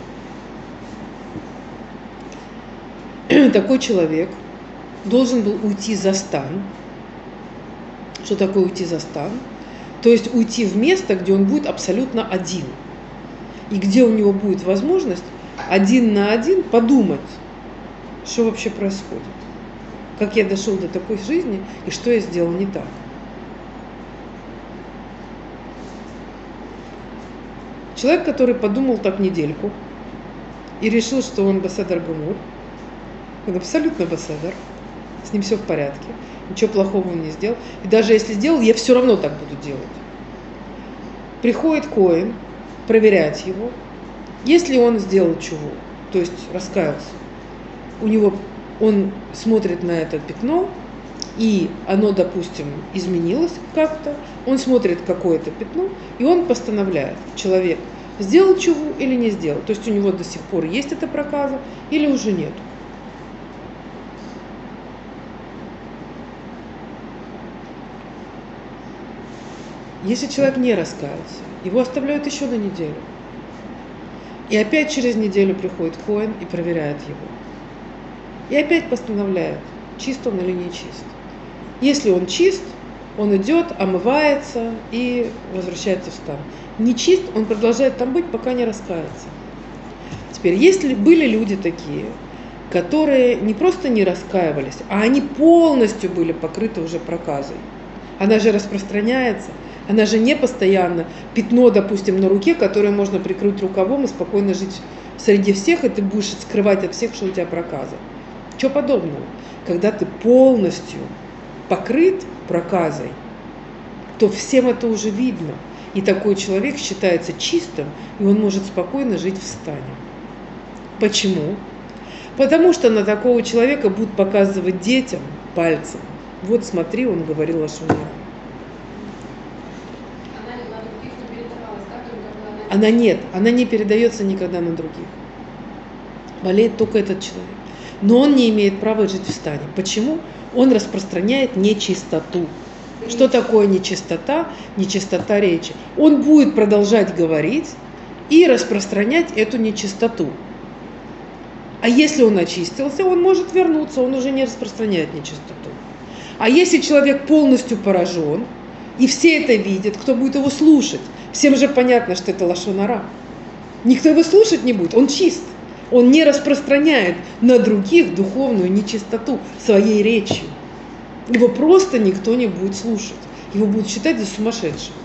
Такой человек должен был уйти за стан. Что такое уйти за стан? То есть уйти в место, где он будет абсолютно один. И где у него будет возможность один на один подумать, что вообще происходит. Как я дошел до такой жизни и что я сделал не так. Человек, который подумал так недельку и решил, что он басадар гамур, он абсолютно басадар, с ним все в порядке, ничего плохого он не сделал. И даже если сделал, я все равно так буду делать. Приходит коэн проверять его. Если он сделал чего, то есть раскаялся, у него он смотрит на это пятно и оно, допустим, изменилось как-то, он смотрит какое-то пятно, и он постановляет, человек сделал чуву или не сделал. То есть у него до сих пор есть эта проказа или уже нет. Если человек не раскаялся, его оставляют еще на неделю. И опять через неделю приходит коэн и проверяет его. И опять постановляет, чист он или не чист. Если он чист, он идет, омывается и возвращается в стан. Не чист, он продолжает там быть, пока не раскается. Теперь, если были люди такие, которые не просто не раскаивались, а они полностью были покрыты уже проказой. Она же распространяется, она же не постоянно. Пятно, допустим, на руке, которое можно прикрыть рукавом и спокойно жить среди всех, и ты будешь скрывать от всех, что у тебя проказа. Чего подобного? Когда ты полностью покрыт проказой, то всем это уже видно. И такой человек считается чистым, и он может спокойно жить в стане. Почему? Потому что на такого человека будут показывать детям пальцем. Вот смотри, он говорил лашон ара. Она на других не передавалась, да? Только она... Она нет, она не передается никогда на других. Болеет только этот человек. Но он не имеет права жить в стане. Почему? Он распространяет нечистоту. Что такое нечистота? Нечистота речи. Он будет продолжать говорить и распространять эту нечистоту. А если он очистился, он может вернуться, он уже не распространяет нечистоту. А если человек полностью поражен, и все это видят, кто будет его слушать? Всем же понятно, что это лашон ара. Никто его слушать не будет, он чист. Он не распространяет на других духовную нечистоту своей речью. Его просто никто не будет слушать. Его будут считать за сумасшедшего.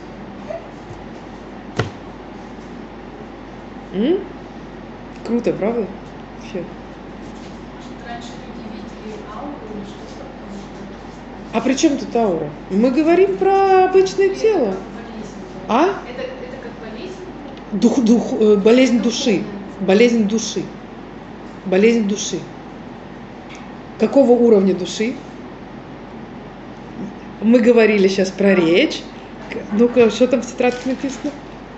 М? Круто, правда? Вообще. Раньше люди видели ауру или что-то такое. А при чем тут аура? Мы говорим про обычное тело. А? Это, это как болезнь? Дух, дух, э, болезнь души. Болезнь души. Болезнь души. Какого уровня души? Мы говорили сейчас про речь. Ну-ка, что там в тетрадке написано?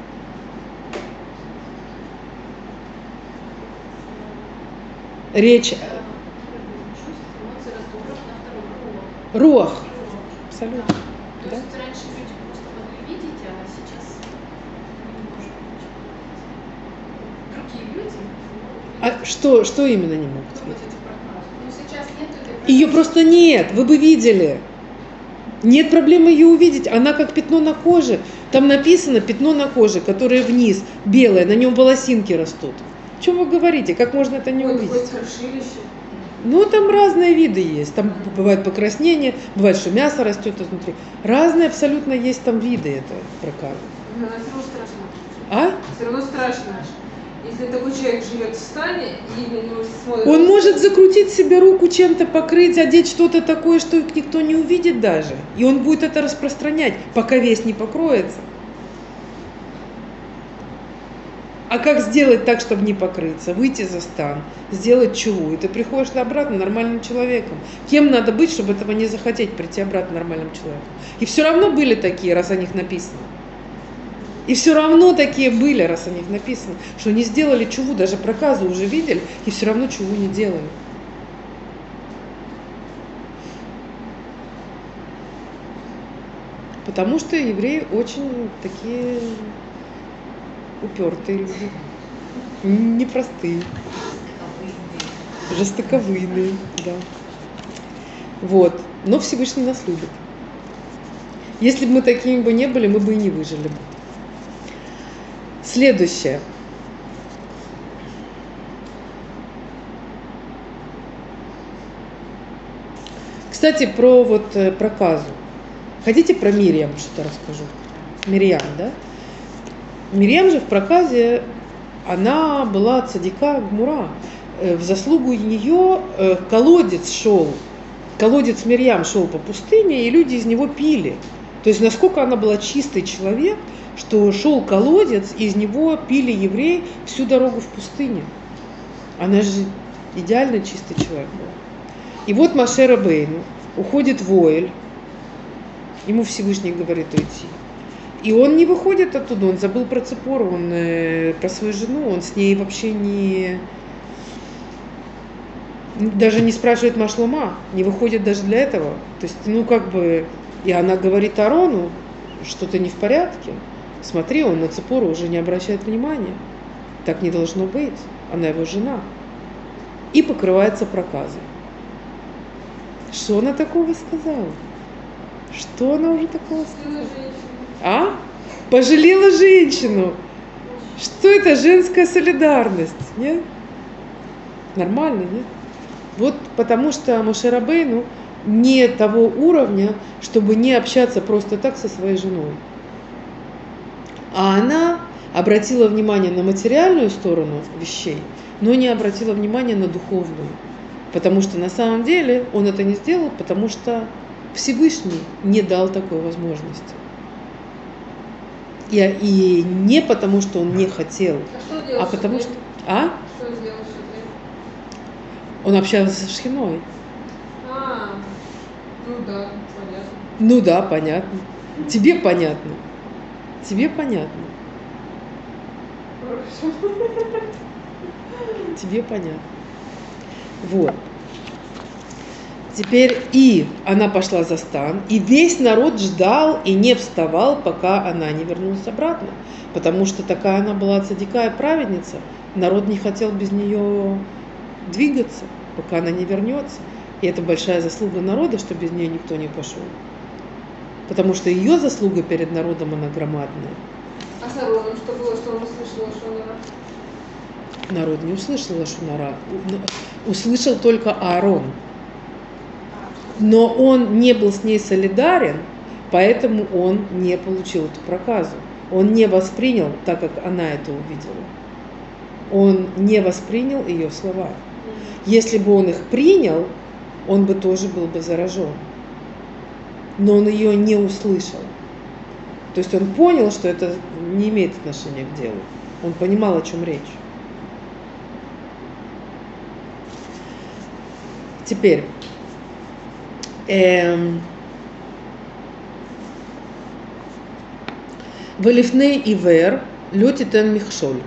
Речь. Руах. Абсолютно. То Да? есть раньше люди просто могли видеть, а сейчас не можем. Другие люди А что, что именно не могут думают, видеть? это проказа. Ну сейчас нет этой Ее проказы. просто нет, вы бы видели. Нет проблемы ее увидеть, она как пятно на коже. Там написано пятно на коже, которое вниз, белое, на нем волосинки растут. О чем вы говорите? Как можно это не Ой, увидеть? какое страшилище. Ну, там разные виды есть. Там бывает покраснение, бывает, что мясо растет изнутри. Разные абсолютно есть там виды этого проказа. Но она все равно страшна. А? Все равно страшно. Если такой человек живет в стане и на него смотрят... Он может закрутить себе руку, чем-то покрыть, одеть что-то такое, что никто не увидит даже. И он будет это распространять, пока весь не покроется. А как сделать так, чтобы не покрыться? Выйти за стан, сделать чуву. И ты приходишь обратно нормальным человеком. Кем надо быть, чтобы этого не захотеть, прийти обратно нормальным человеком? И все равно были такие, раз о них написано. И все равно такие были, раз о них написано, что не сделали чуву, даже проказу уже видели, и все равно чуву не делали. Потому что евреи очень такие упертые люди, непростые, жестоковыйные, да. Вот. Но Всевышний нас любит. Если бы мы такими бы не были, мы бы и не выжили бы. Следующее. Кстати, про вот э, проказу. Хотите про Мирьям что-то расскажу? Мирьям, да? Мирьям же в проказе, она была цадика Гмура. Э, В заслугу нее э, колодец шел, колодец Мирьям шел по пустыне, и люди из него пили. То есть насколько она была чистый человек, что шел колодец, и из него пили евреи всю дорогу в пустыне. Она же идеально чистый человек был. И вот Моше Рабейну уходит в Оэль, ему Всевышний говорит уйти. И он не выходит оттуда, он забыл про Ципору, он э, про свою жену, он с ней вообще не... Даже не спрашивает Машлома, не выходит даже для этого. То есть, ну как бы... И она говорит Арону, что-то не в порядке. Смотри, он на Ципору уже не обращает внимания. Так не должно быть. Она его жена. И покрывается проказой. Что она такого сказала? Что она уже такого сказала? А? Пожалела женщину. Что это женская солидарность? Нет? Нормально, нет? Вот потому что Моше Рабейну не того уровня, чтобы не общаться просто так со своей женой. А она обратила внимание на материальную сторону вещей, но не обратила внимания на духовную. Потому что на самом деле он это не сделал, потому что Всевышний не дал такой возможности. И, и не потому, что он не хотел, А что делал а потому Шатрин? что... А? Что сделал Шатрин? Он общался со Шхиной. А, ну да, понятно. Ну да, понятно. Тебе понятно. Тебе понятно. Хорошо. Тебе понятно. Вот. Теперь и она пошла за стан, и весь народ ждал и не вставал, пока она не вернулась обратно. Потому что такая она была цадика и праведница, народ не хотел без нее двигаться, пока она не вернется. И это большая заслуга народа, что без нее никто не пошел. Потому что ее заслуга перед народом, она громадная. А с Ароном что было, что он услышал Лашон-ара? Народ не услышал Лашон-ара, услышал только Аарон. Но он не был с ней солидарен, поэтому он не получил эту проказу. Он не воспринял, так как она это увидела. Он не воспринял ее слова. Если бы он их принял, он бы тоже был бы заражен. Но он ее не услышал. То есть он понял, что это не имеет отношения к делу. Он понимал, о чем речь. Теперь. Эм, Велифней ивер лютитен михшоль.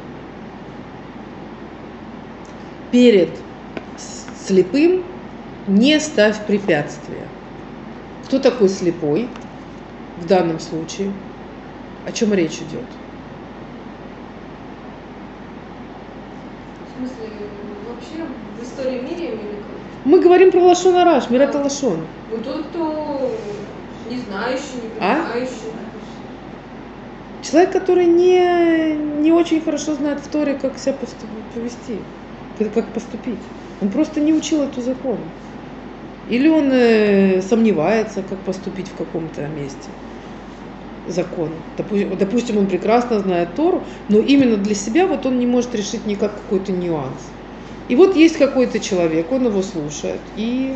Перед слепым не ставь препятствия. Кто такой слепой в данном случае? О чем речь идет? В смысле, вообще в истории Мириам или как? Мы говорим про лашон ара, шмират лашон. Ну тот, кто не знающий, не А? понимающий. Человек, который не, не очень хорошо знает в Торе, как себя поступ- повести, как, как поступить. Он просто не учил эту закон. Или он э, сомневается, как поступить в каком-то месте. Закон. Допу- допустим, он прекрасно знает Тору, но именно для себя вот он не может решить никак какой-то нюанс. И вот есть какой-то человек, он его слушает и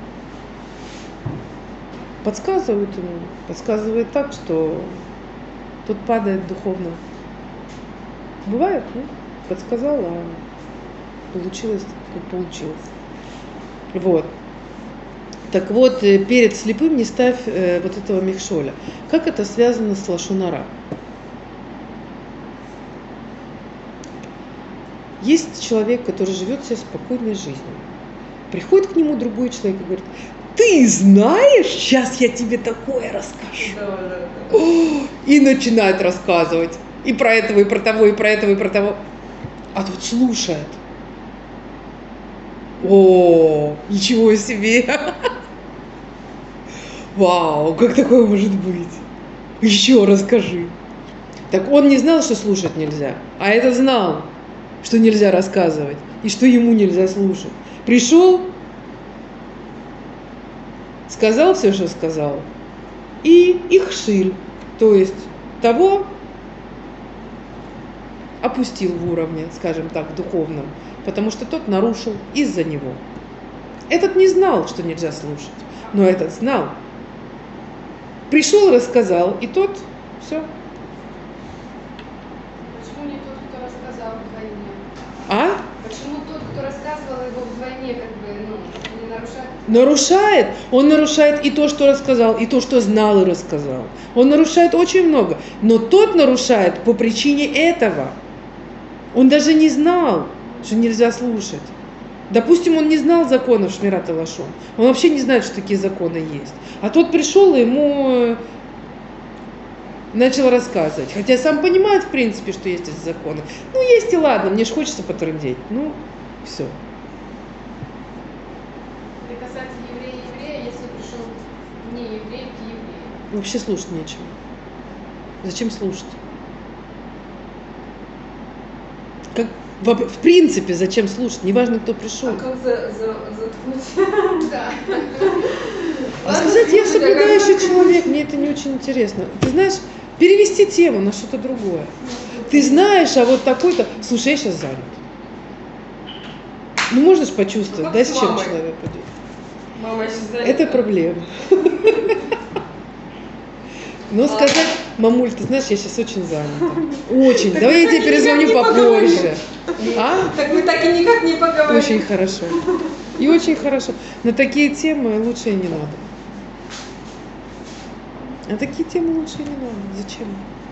подсказывает ему, подсказывает так, что тот падает духовно. Бывает, ну, подсказал, а получилось, как получилось. Вот. Так вот, э, перед слепым не ставь э, вот этого михшоля. Как это связано с лашон ара? Есть человек, который живет себе спокойной жизнью. Приходит к нему другой человек и говорит: ты знаешь, сейчас я тебе такое расскажу. Да, да, да. О, и начинает рассказывать. И про этого, и про того, и про этого, и про того. А тут слушает. О, ничего себе. Вау, как такое может быть? Еще расскажи. Так он не знал, что слушать нельзя, а это знал, что нельзя рассказывать и что ему нельзя слушать. Пришел, сказал все, что сказал, и ихшиль, то есть того опустил в уровне, скажем так, духовном, потому что тот нарушил из-за него. Этот не знал, что нельзя слушать, но этот знал. Пришел, рассказал, и тот все. Почему не тот, кто рассказал вдвойне? А? Почему тот, кто рассказывал его вдвойне, как бы, ну, нарушает. Нарушает. Он нарушает и то, что рассказал, и то, что знал и рассказал. Он нарушает очень много. Но тот нарушает по причине этого. Он даже не знал, что нельзя слушать. Допустим, он не знал законов Шмират ха-Лашон. Он вообще не знает, что такие законы есть. А тот пришел и ему начал рассказывать. Хотя сам понимает, в принципе, что есть эти законы. Ну, есть и ладно, мне же хочется потрындеть. Ну, все. Это касается еврея-еврея, если пришел не еврей к еврею. Вообще слушать нечего. Зачем слушать? Как, в, в принципе, зачем слушать? Неважно, кто пришел. А как за, за, заткнуть? Да. А сказать, я соблюдающий человек, мне это не очень интересно. Ты знаешь, перевести тему на что-то другое. Ты знаешь, а вот такой-то... Слушай, я сейчас занят. Ну, можно же почувствовать, Ну, да, как с с чем мамой. человек идет. Мама сейчас занята. Это проблема. Но сказать, мамуль, ты знаешь, я сейчас очень занята. Очень. Так Давай мы я тебе так никак перезвоню не попозже. А? Так мы так и никак не поговорим. Очень хорошо. И очень хорошо. На такие темы лучше и не надо. А такие темы лучше и не надо. Зачем?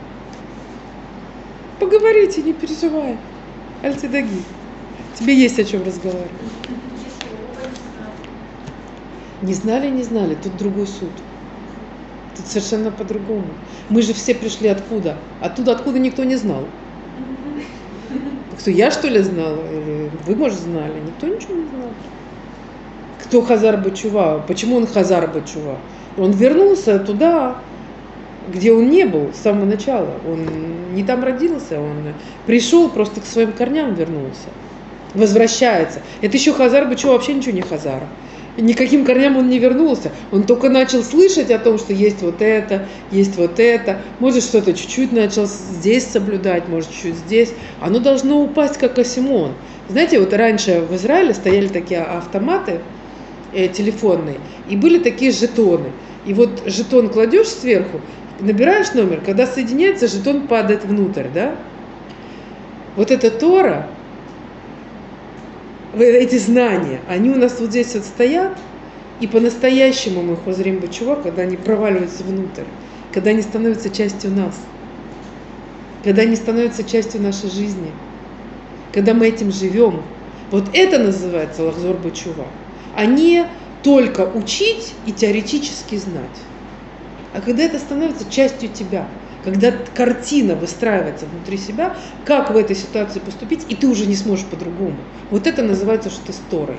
Поговорите, не переживай. Аль-Тидаги. Тебе есть о чем разговаривать. Если оба Не не знают. знали, не знали. Тут другой суд. Тут совершенно по-другому. Мы же все пришли откуда? Оттуда, откуда никто не знал. Так что я, что ли, знала? Или вы, может, знали? Никто ничего не знал. Кто Хазар Бачува? Почему он Хазар Бачува? Он вернулся туда, где он не был с самого начала. Он не там родился, он пришел, просто к своим корням вернулся. Возвращается. Это еще Хазар Бачува, вообще ничего не Хазар. Никаким корням он не вернулся. Он только начал слышать о том, что есть вот это, есть вот это. Может, что-то чуть-чуть начал здесь соблюдать, может, чуть-чуть здесь. Оно должно упасть, как осимон. Знаете, вот раньше в Израиле стояли такие автоматы э, телефонные, и были такие жетоны. И вот жетон кладешь сверху, набираешь номер, когда соединяется, жетон падает внутрь, да? Вот эта Тора, эти знания, они у нас вот здесь вот стоят, и по-настоящему мы хозрим бачува, когда они проваливаются внутрь, когда они становятся частью нас, когда они становятся частью нашей жизни, когда мы этим живем. Вот это называется лахзор бачува, а не только учить и теоретически знать. А когда это становится частью тебя, когда картина выстраивается внутри себя, как в этой ситуации поступить, и ты уже не сможешь по-другому. Вот это называется, что ты с Торой.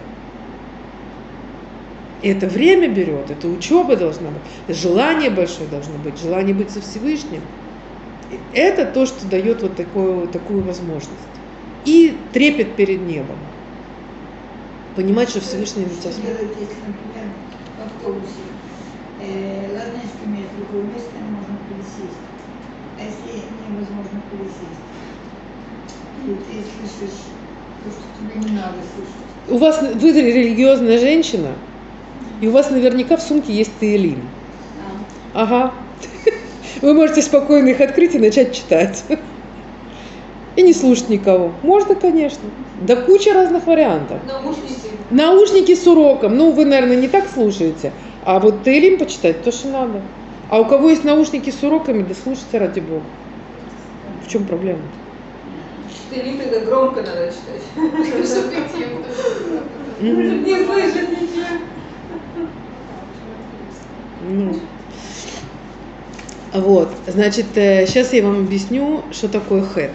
И это время берет, это учеба должна быть, это желание большое должно быть, желание быть со Всевышним. И это то, что дает вот такую, такую возможность. И трепет перед небом. Понимать, что Всевышний на тебя Что смотрит. делать, если, например, в автобусе э, Ладненское место, другое место можно пересесть. А если невозможно пересесть? И ты слышишь то, что тебе не надо слышать. У вас, вы религиозная женщина, и у вас наверняка в сумке есть Теилим. А, Ага. Вы можете спокойно их открыть и начать читать. И не слушать никого. Можно, конечно. Да куча разных вариантов. Наушники. Наушники с уроком. Ну, вы, наверное, не так слушаете. А вот Теилим почитать то, что надо. А у кого есть наушники с уроками, да слушайте, ради бога. В чем проблема? Ты не тогда громко надо читать. Чтобы тем, кто Мгм. Не слышит ничего. Ну. Вот, значит, сейчас я вам объясню, что такое хэт.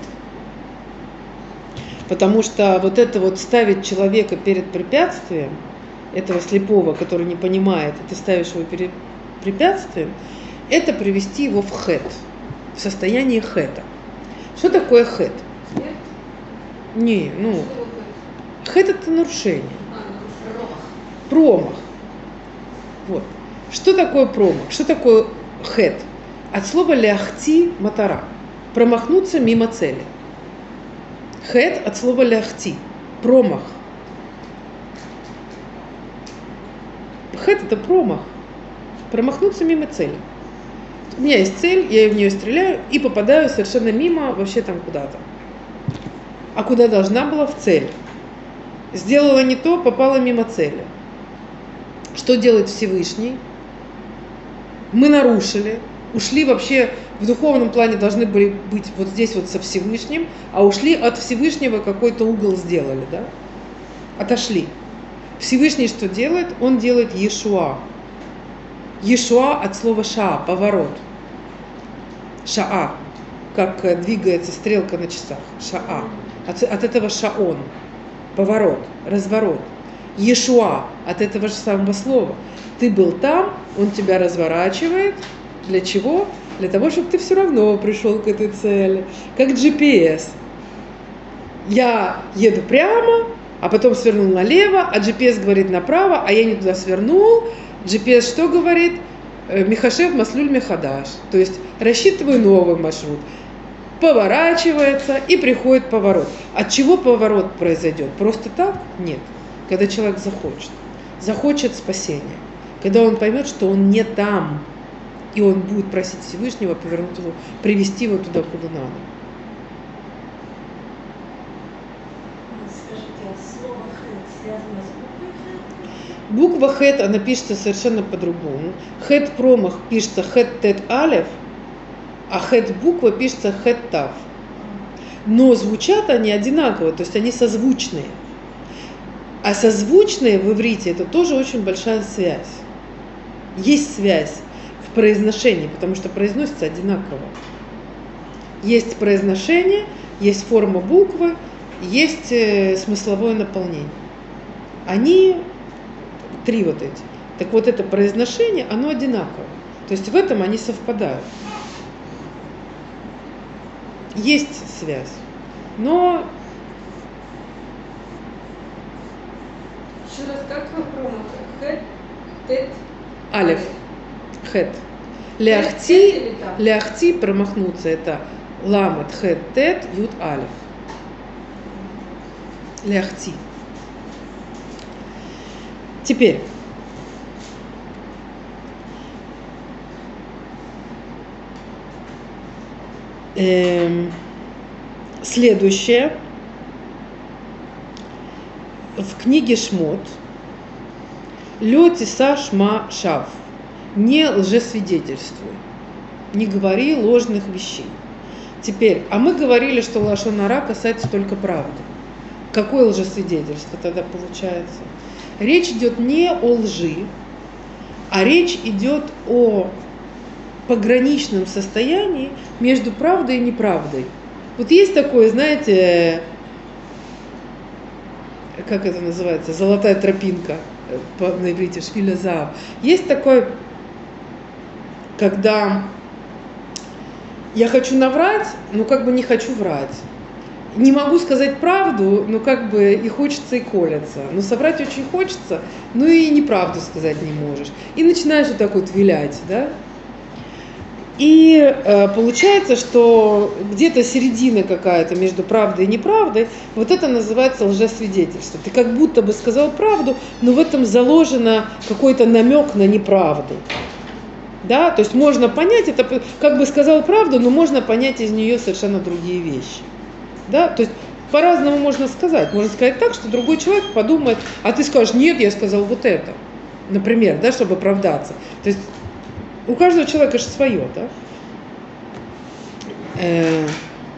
Потому что вот это вот ставить человека перед препятствием, этого слепого, который не понимает, и ты ставишь его перед препятствием, это привести его в хэт, в состояние хэта. Что такое хэт? Нет? Не, ну, Что такое? хэт это нарушение, А, ну, промах. промах. Вот. Что такое промах? Что такое хэт? От слова ляхти матара. Промахнуться мимо цели. Хэт от слова ляхти. Промах. Хэт это промах. Промахнуться мимо цели. У меня есть цель, я в нее стреляю и попадаю совершенно мимо, вообще там куда-то. А куда должна была? В цель. Сделала не то, попала мимо цели. Что делает Всевышний? Мы нарушили, ушли вообще, в духовном плане должны были быть вот здесь вот со Всевышним, а ушли от Всевышнего, какой-то угол сделали, да? Отошли. Всевышний что делает? Он делает Иешуа. Иешуа от слова ша, поворот. Шаа, как двигается стрелка на часах. Шаа. От, от этого шаон. Поворот, разворот. Иешуа от этого же самого слова. Ты был там, он тебя разворачивает. Для чего? Для того, чтобы ты все равно пришел к этой цели. Как джи пи эс. Я еду прямо, а потом свернул налево, а джи пи эс говорит направо, а я не туда свернул. джи пи эс что говорит? Михашев маслюль мехадаш. То есть рассчитываю новый маршрут. Поворачивается и приходит поворот. От чего поворот произойдет? Просто так? Нет. Когда человек захочет. Захочет спасения. Когда он поймет, что он не там. И он будет просить Всевышнего повернуть его, привести его туда, куда надо. Скажите, а слово «хэт» связано с буквой «хэт»? Буква «хэт», она пишется совершенно по-другому. «Хэт» промах пишется «хэт тет алев», а «хэт» буква пишется «хэт тав». Но звучат они одинаково, то есть они созвучные. А созвучные в иврите это тоже очень большая связь. Есть связь в произношении, потому что произносится одинаково. Есть произношение, есть форма буквы, есть смысловое наполнение. Они три вот эти. Так вот это произношение, оно одинаково. То есть в этом они совпадают. Есть связь. Но Еще раз, как промах? Хэт, тет, алеф, хэт. Хэт Ляхти, или тав? ляхти промахнуться это ламет, хэт, тет, ют, алеф. Ляхти. Теперь. Эм, следующее. В книге Шмот «Лё тиса шма шав» – не лжесвидетельствуй, не говори ложных вещей. Теперь, а мы говорили, что лашон ара касается только правды. Какое лжесвидетельство тогда получается? Речь идет не о лжи, а речь идет о пограничном состоянии между правдой и неправдой. Вот есть такое, знаете, как это называется, золотая тропинка на иврите, швиля заав. Есть такое, когда я хочу наврать, но как бы не хочу врать. Не могу сказать правду, но как бы и хочется, и колется. Но соврать очень хочется, но и неправду сказать не можешь. И начинаешь вот так вот вилять, да? И э, получается, что где-то середина какая-то между правдой и неправдой, вот это называется лжесвидетельство. Ты как будто бы сказал правду, но в этом заложено какой-то намек на неправду. Да? То есть можно понять, это как бы сказал правду, но можно понять из нее совершенно другие вещи. Да? То есть по-разному можно сказать. Можно сказать так, что другой человек подумает, а ты скажешь, нет, я сказал вот это. Например, да, чтобы оправдаться. То есть у каждого человека же свое, да? Э,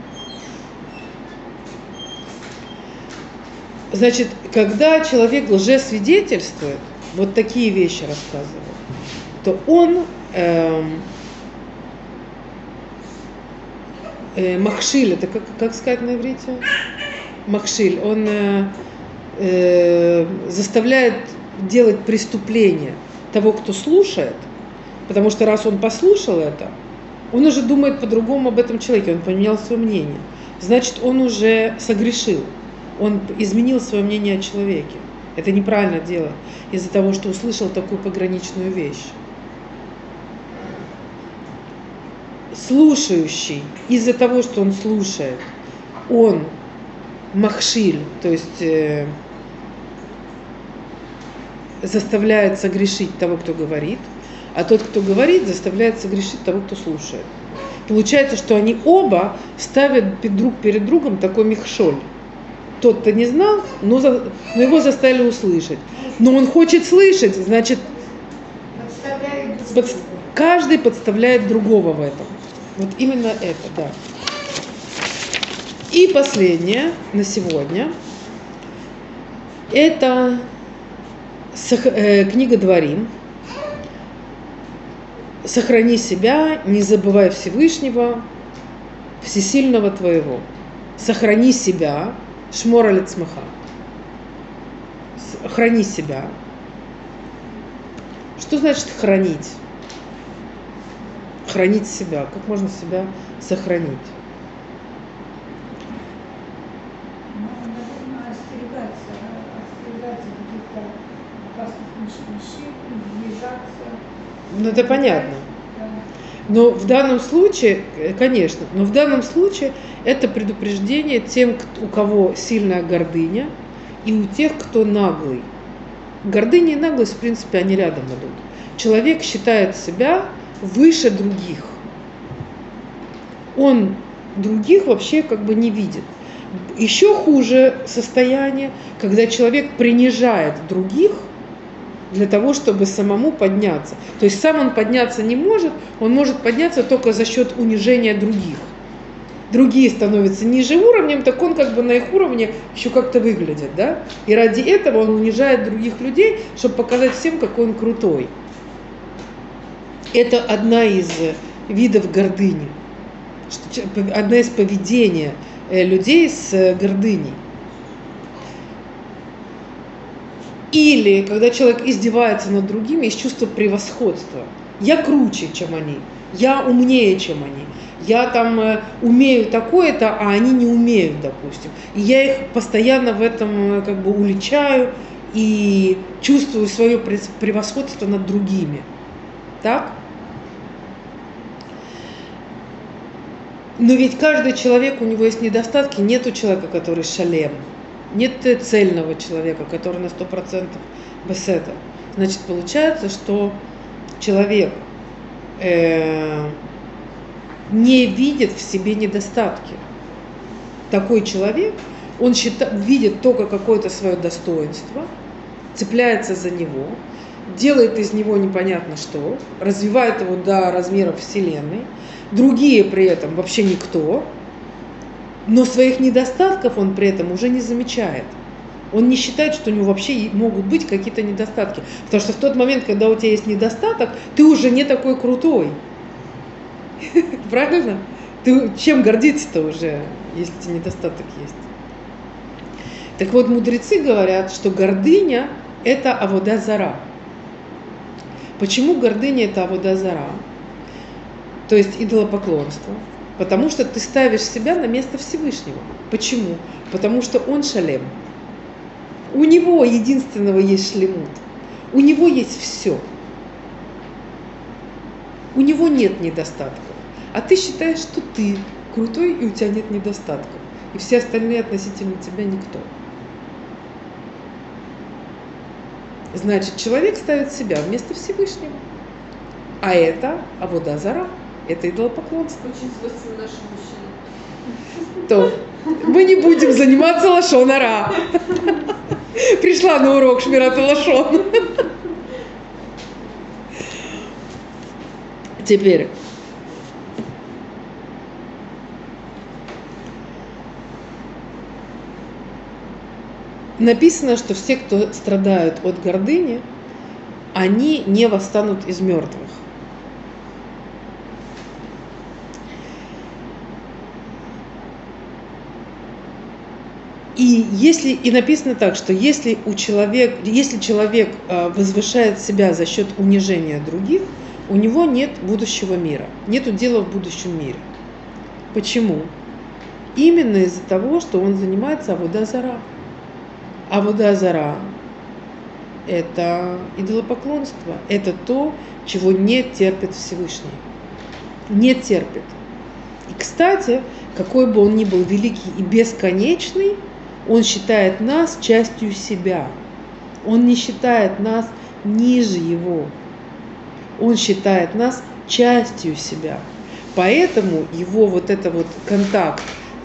значит, когда человек лжесвидетельствует, вот такие вещи рассказывает, то он э, э, махшиль, это как, как сказать на иврите? Махшиль, он э, э, заставляет делать преступление того, кто слушает. Потому что раз он послушал это, он уже думает по-другому об этом человеке, он поменял свое мнение. Значит, он уже согрешил, он изменил свое мнение о человеке. Это неправильно делать из-за того, что услышал такую пограничную вещь. Слушающий, из-за того, что он слушает, он махшиль, то есть э, заставляет согрешить того, кто говорит, а тот, кто говорит, заставляет согрешить того, кто слушает. Получается, что они оба ставят друг перед другом такой михшоль. тот-то не знал, но, за, но его заставили услышать. Но он хочет слышать, значит, Подставляют друг под, друга. каждый подставляет другого в этом. Вот именно это, да. И последнее на сегодня. Это сох- э, книга Дворим. Сохрани себя, не забывай Всевышнего, всесильного твоего. Сохрани себя, шмор аль ацмеха. Храни себя. Что значит хранить? Хранить себя. Как можно себя сохранить? Ну, наверное, остерегаться, остерегаться каких-то опасных вещей, въезжаться. Ну, это понятно. Да. Но в данном случае, э, конечно, но в данном случае это предупреждение тем, к- у кого сильная гордыня, и у тех, кто наглый. Гордыня и наглость, в принципе, они рядом идут. Человек считает себя выше других. Он других вообще как бы не видит. Еще хуже состояние, когда человек принижает других для того, чтобы самому подняться. То есть сам он подняться не может, он может подняться только за счет унижения других. Другие становятся ниже уровнем, так он как бы на их уровне еще как-то выглядит, да? И ради этого он унижает других людей, чтобы показать всем, какой он крутой. Это одна из видов гордыни, что- одна из поведения э, людей с э, гордыней. Или когда человек издевается над другими из чувства превосходства. Я круче, чем они, я умнее, чем они, я там э, умею такое-то, а они не умеют, допустим. И я их постоянно в этом э, как бы уличаю и чувствую свое прес- превосходство над другими. Так? Но ведь каждый человек, у него есть недостатки, нет у человека, который шалем. Нет э, цельного человека, который на сто процентов бесседер. Значит, получается, что человек э, не видит в себе недостатки. Такой человек, он считает, видит только какое-то свое достоинство, цепляется за него, делает из него непонятно что, развивает его до размеров Вселенной. Другие при этом вообще никто, но своих недостатков он при этом уже не замечает. Он не считает, что у него вообще могут быть какие-то недостатки. Потому что в тот момент, когда у тебя есть недостаток, ты уже не такой крутой. Правильно? Ты чем гордиться-то уже, если у тебя недостаток есть? Так вот, мудрецы говорят, что гордыня – это авода зара. Почему гордыня – это авода зара? То есть идолопоклонство. Потому что ты ставишь себя на место Всевышнего. Почему? Потому что он шалем. У него единственного есть шлемут. У него есть все. У него нет недостатков. А ты считаешь, что ты крутой, и у тебя нет недостатков. И все остальные относительно тебя никто. Значит, человек ставит себя вместо Всевышнего. А это авода зара. Это идолопоклонство. Очень свойственно нашим мужчинам. То мы не будем заниматься лашон ара. Пришла на урок шмират лашон. Теперь. Написано, что все, кто страдают от гордыни, они не восстанут из мертвых. И если и написано так, что если у человека, если человек э, возвышает себя за счет унижения других, у него нет будущего мира, нету дела в будущем мире. Почему? Именно из-за того, что он занимается авода зара. Авода зара – это идолопоклонство, это то, чего не терпит Всевышний, не терпит. И, кстати, какой бы он ни был великий и бесконечный, он считает нас частью себя. Он не считает нас ниже его. Он считает нас частью себя. Поэтому его вот это вот контакт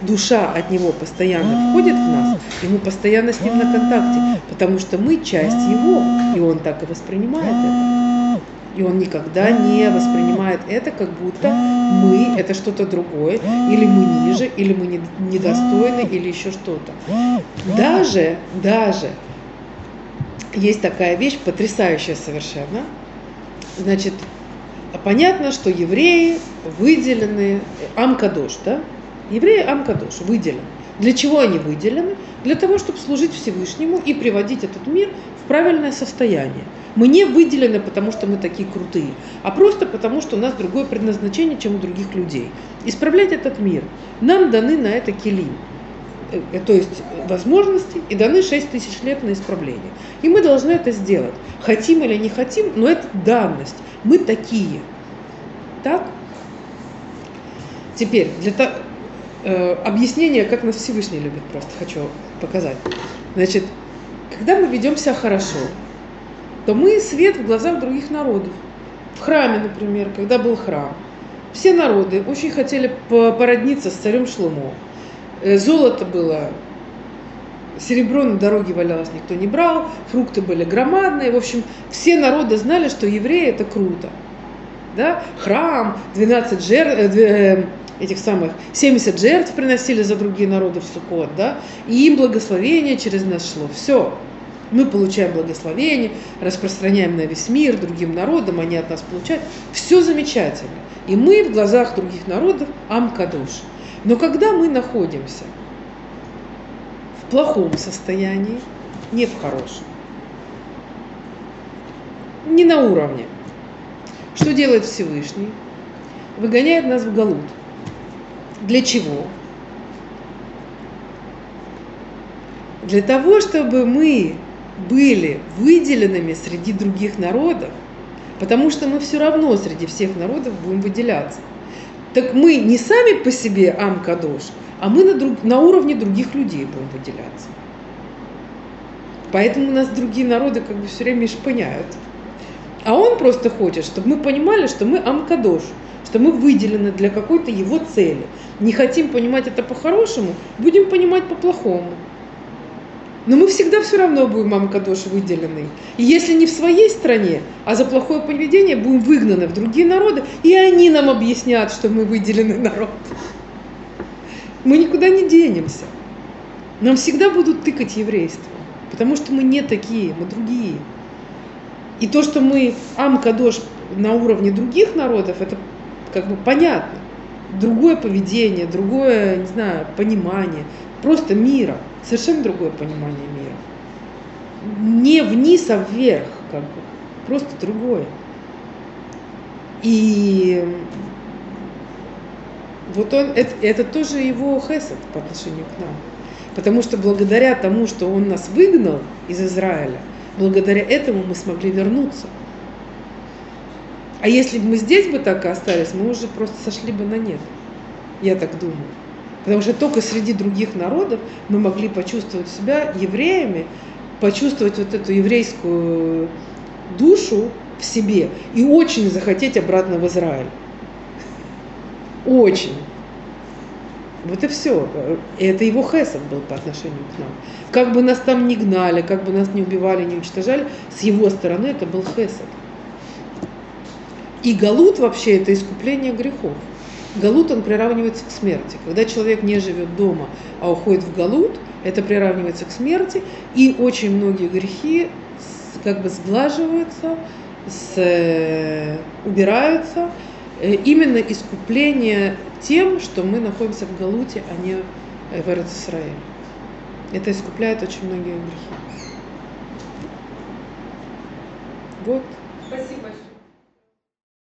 душа от него постоянно входит в нас, и мы постоянно с ним на контакте, потому что мы часть его, и он так и воспринимает это. И он никогда не воспринимает это, как будто мы – это что-то другое, или мы ниже, или мы недостойны, или еще что-то. Даже, даже есть такая вещь, потрясающая совершенно. Значит, понятно, что евреи выделены, Ам-Кадош, да? Евреи Ам-Кадош выделены. Для чего они выделены? Для того, чтобы служить Всевышнему и приводить этот мир в правильное состояние. Мы не выделены, потому что мы такие крутые, а просто потому, что у нас другое предназначение, чем у других людей. Исправлять этот мир. Нам даны на это килим, то есть возможности, и даны шесть тысяч лет на исправление. И мы должны это сделать. Хотим или не хотим, но это данность. Мы такие. Так? Теперь, для того, э, объяснение, как нас Всевышний любит, просто хочу показать. Значит, когда мы ведем себя хорошо, то мы свет в глазах других народов. В храме, например, когда был храм, все народы очень хотели породниться с царем Шломо. Золото было, серебро на дороге валялось, никто не брал, фрукты были громадные. В общем, все народы знали, что евреи – это круто. Да? Храм, двенадцать жертв, этих самых, семьдесят жертв приносили за другие народы в Суккот, да? И им благословение через нас шло. Все. Мы получаем благословение, распространяем на весь мир, другим народам, они от нас получают. Все замечательно. И мы в глазах других народов Ам-Кадош. Но когда мы находимся в плохом состоянии, не в хорошем, не на уровне, что делает Всевышний? Выгоняет нас в галут. Для чего? Для того, чтобы мы были выделенными среди других народов, потому что мы все равно среди всех народов будем выделяться. Так мы не сами по себе Ам-Кадош, а мы на, друг, на уровне других людей будем выделяться. Поэтому нас другие народы как бы все время шпыняют. А он просто хочет, чтобы мы понимали, что мы Ам-Кадош, что мы выделены для какой-то его цели. Не хотим понимать это по-хорошему, будем понимать по-плохому. Но мы всегда все равно будем Ам-Кадош выделены. И если не в своей стране, а за плохое поведение будем выгнаны в другие народы, и они нам объяснят, что мы выделенный народ. Мы никуда не денемся. Нам всегда будут тыкать еврейство, потому что мы не такие, мы другие. И то, что мы Ам-Кадош на уровне других народов, это как бы понятно. Другое поведение, другое, не знаю, понимание, просто мира. Совершенно другое понимание мира. Не вниз, а вверх, как бы. Просто другое. И вот он, это, это тоже его хесед по отношению к нам. Потому что благодаря тому, что он нас выгнал из Израиля, благодаря этому мы смогли вернуться. А если бы мы здесь бы так и остались, мы уже просто сошли бы на нет. Я так думаю. Потому что только среди других народов мы могли почувствовать себя евреями, почувствовать вот эту еврейскую душу в себе и очень захотеть обратно в Израиль. Очень. Вот и все. И это его хесед был по отношению к нам. Как бы нас там ни гнали, как бы нас не убивали, не уничтожали, с его стороны это был хесед. И галут вообще это искупление грехов. Галут, он приравнивается к смерти. Когда человек не живет дома, а уходит в галут, это приравнивается к смерти, и очень многие грехи как бы сглаживаются, с, убираются. Именно искупление тем, что мы находимся в галуте, а не в Эрец-Исраэль. Это искупляет очень многие грехи. Вот. Спасибо большое.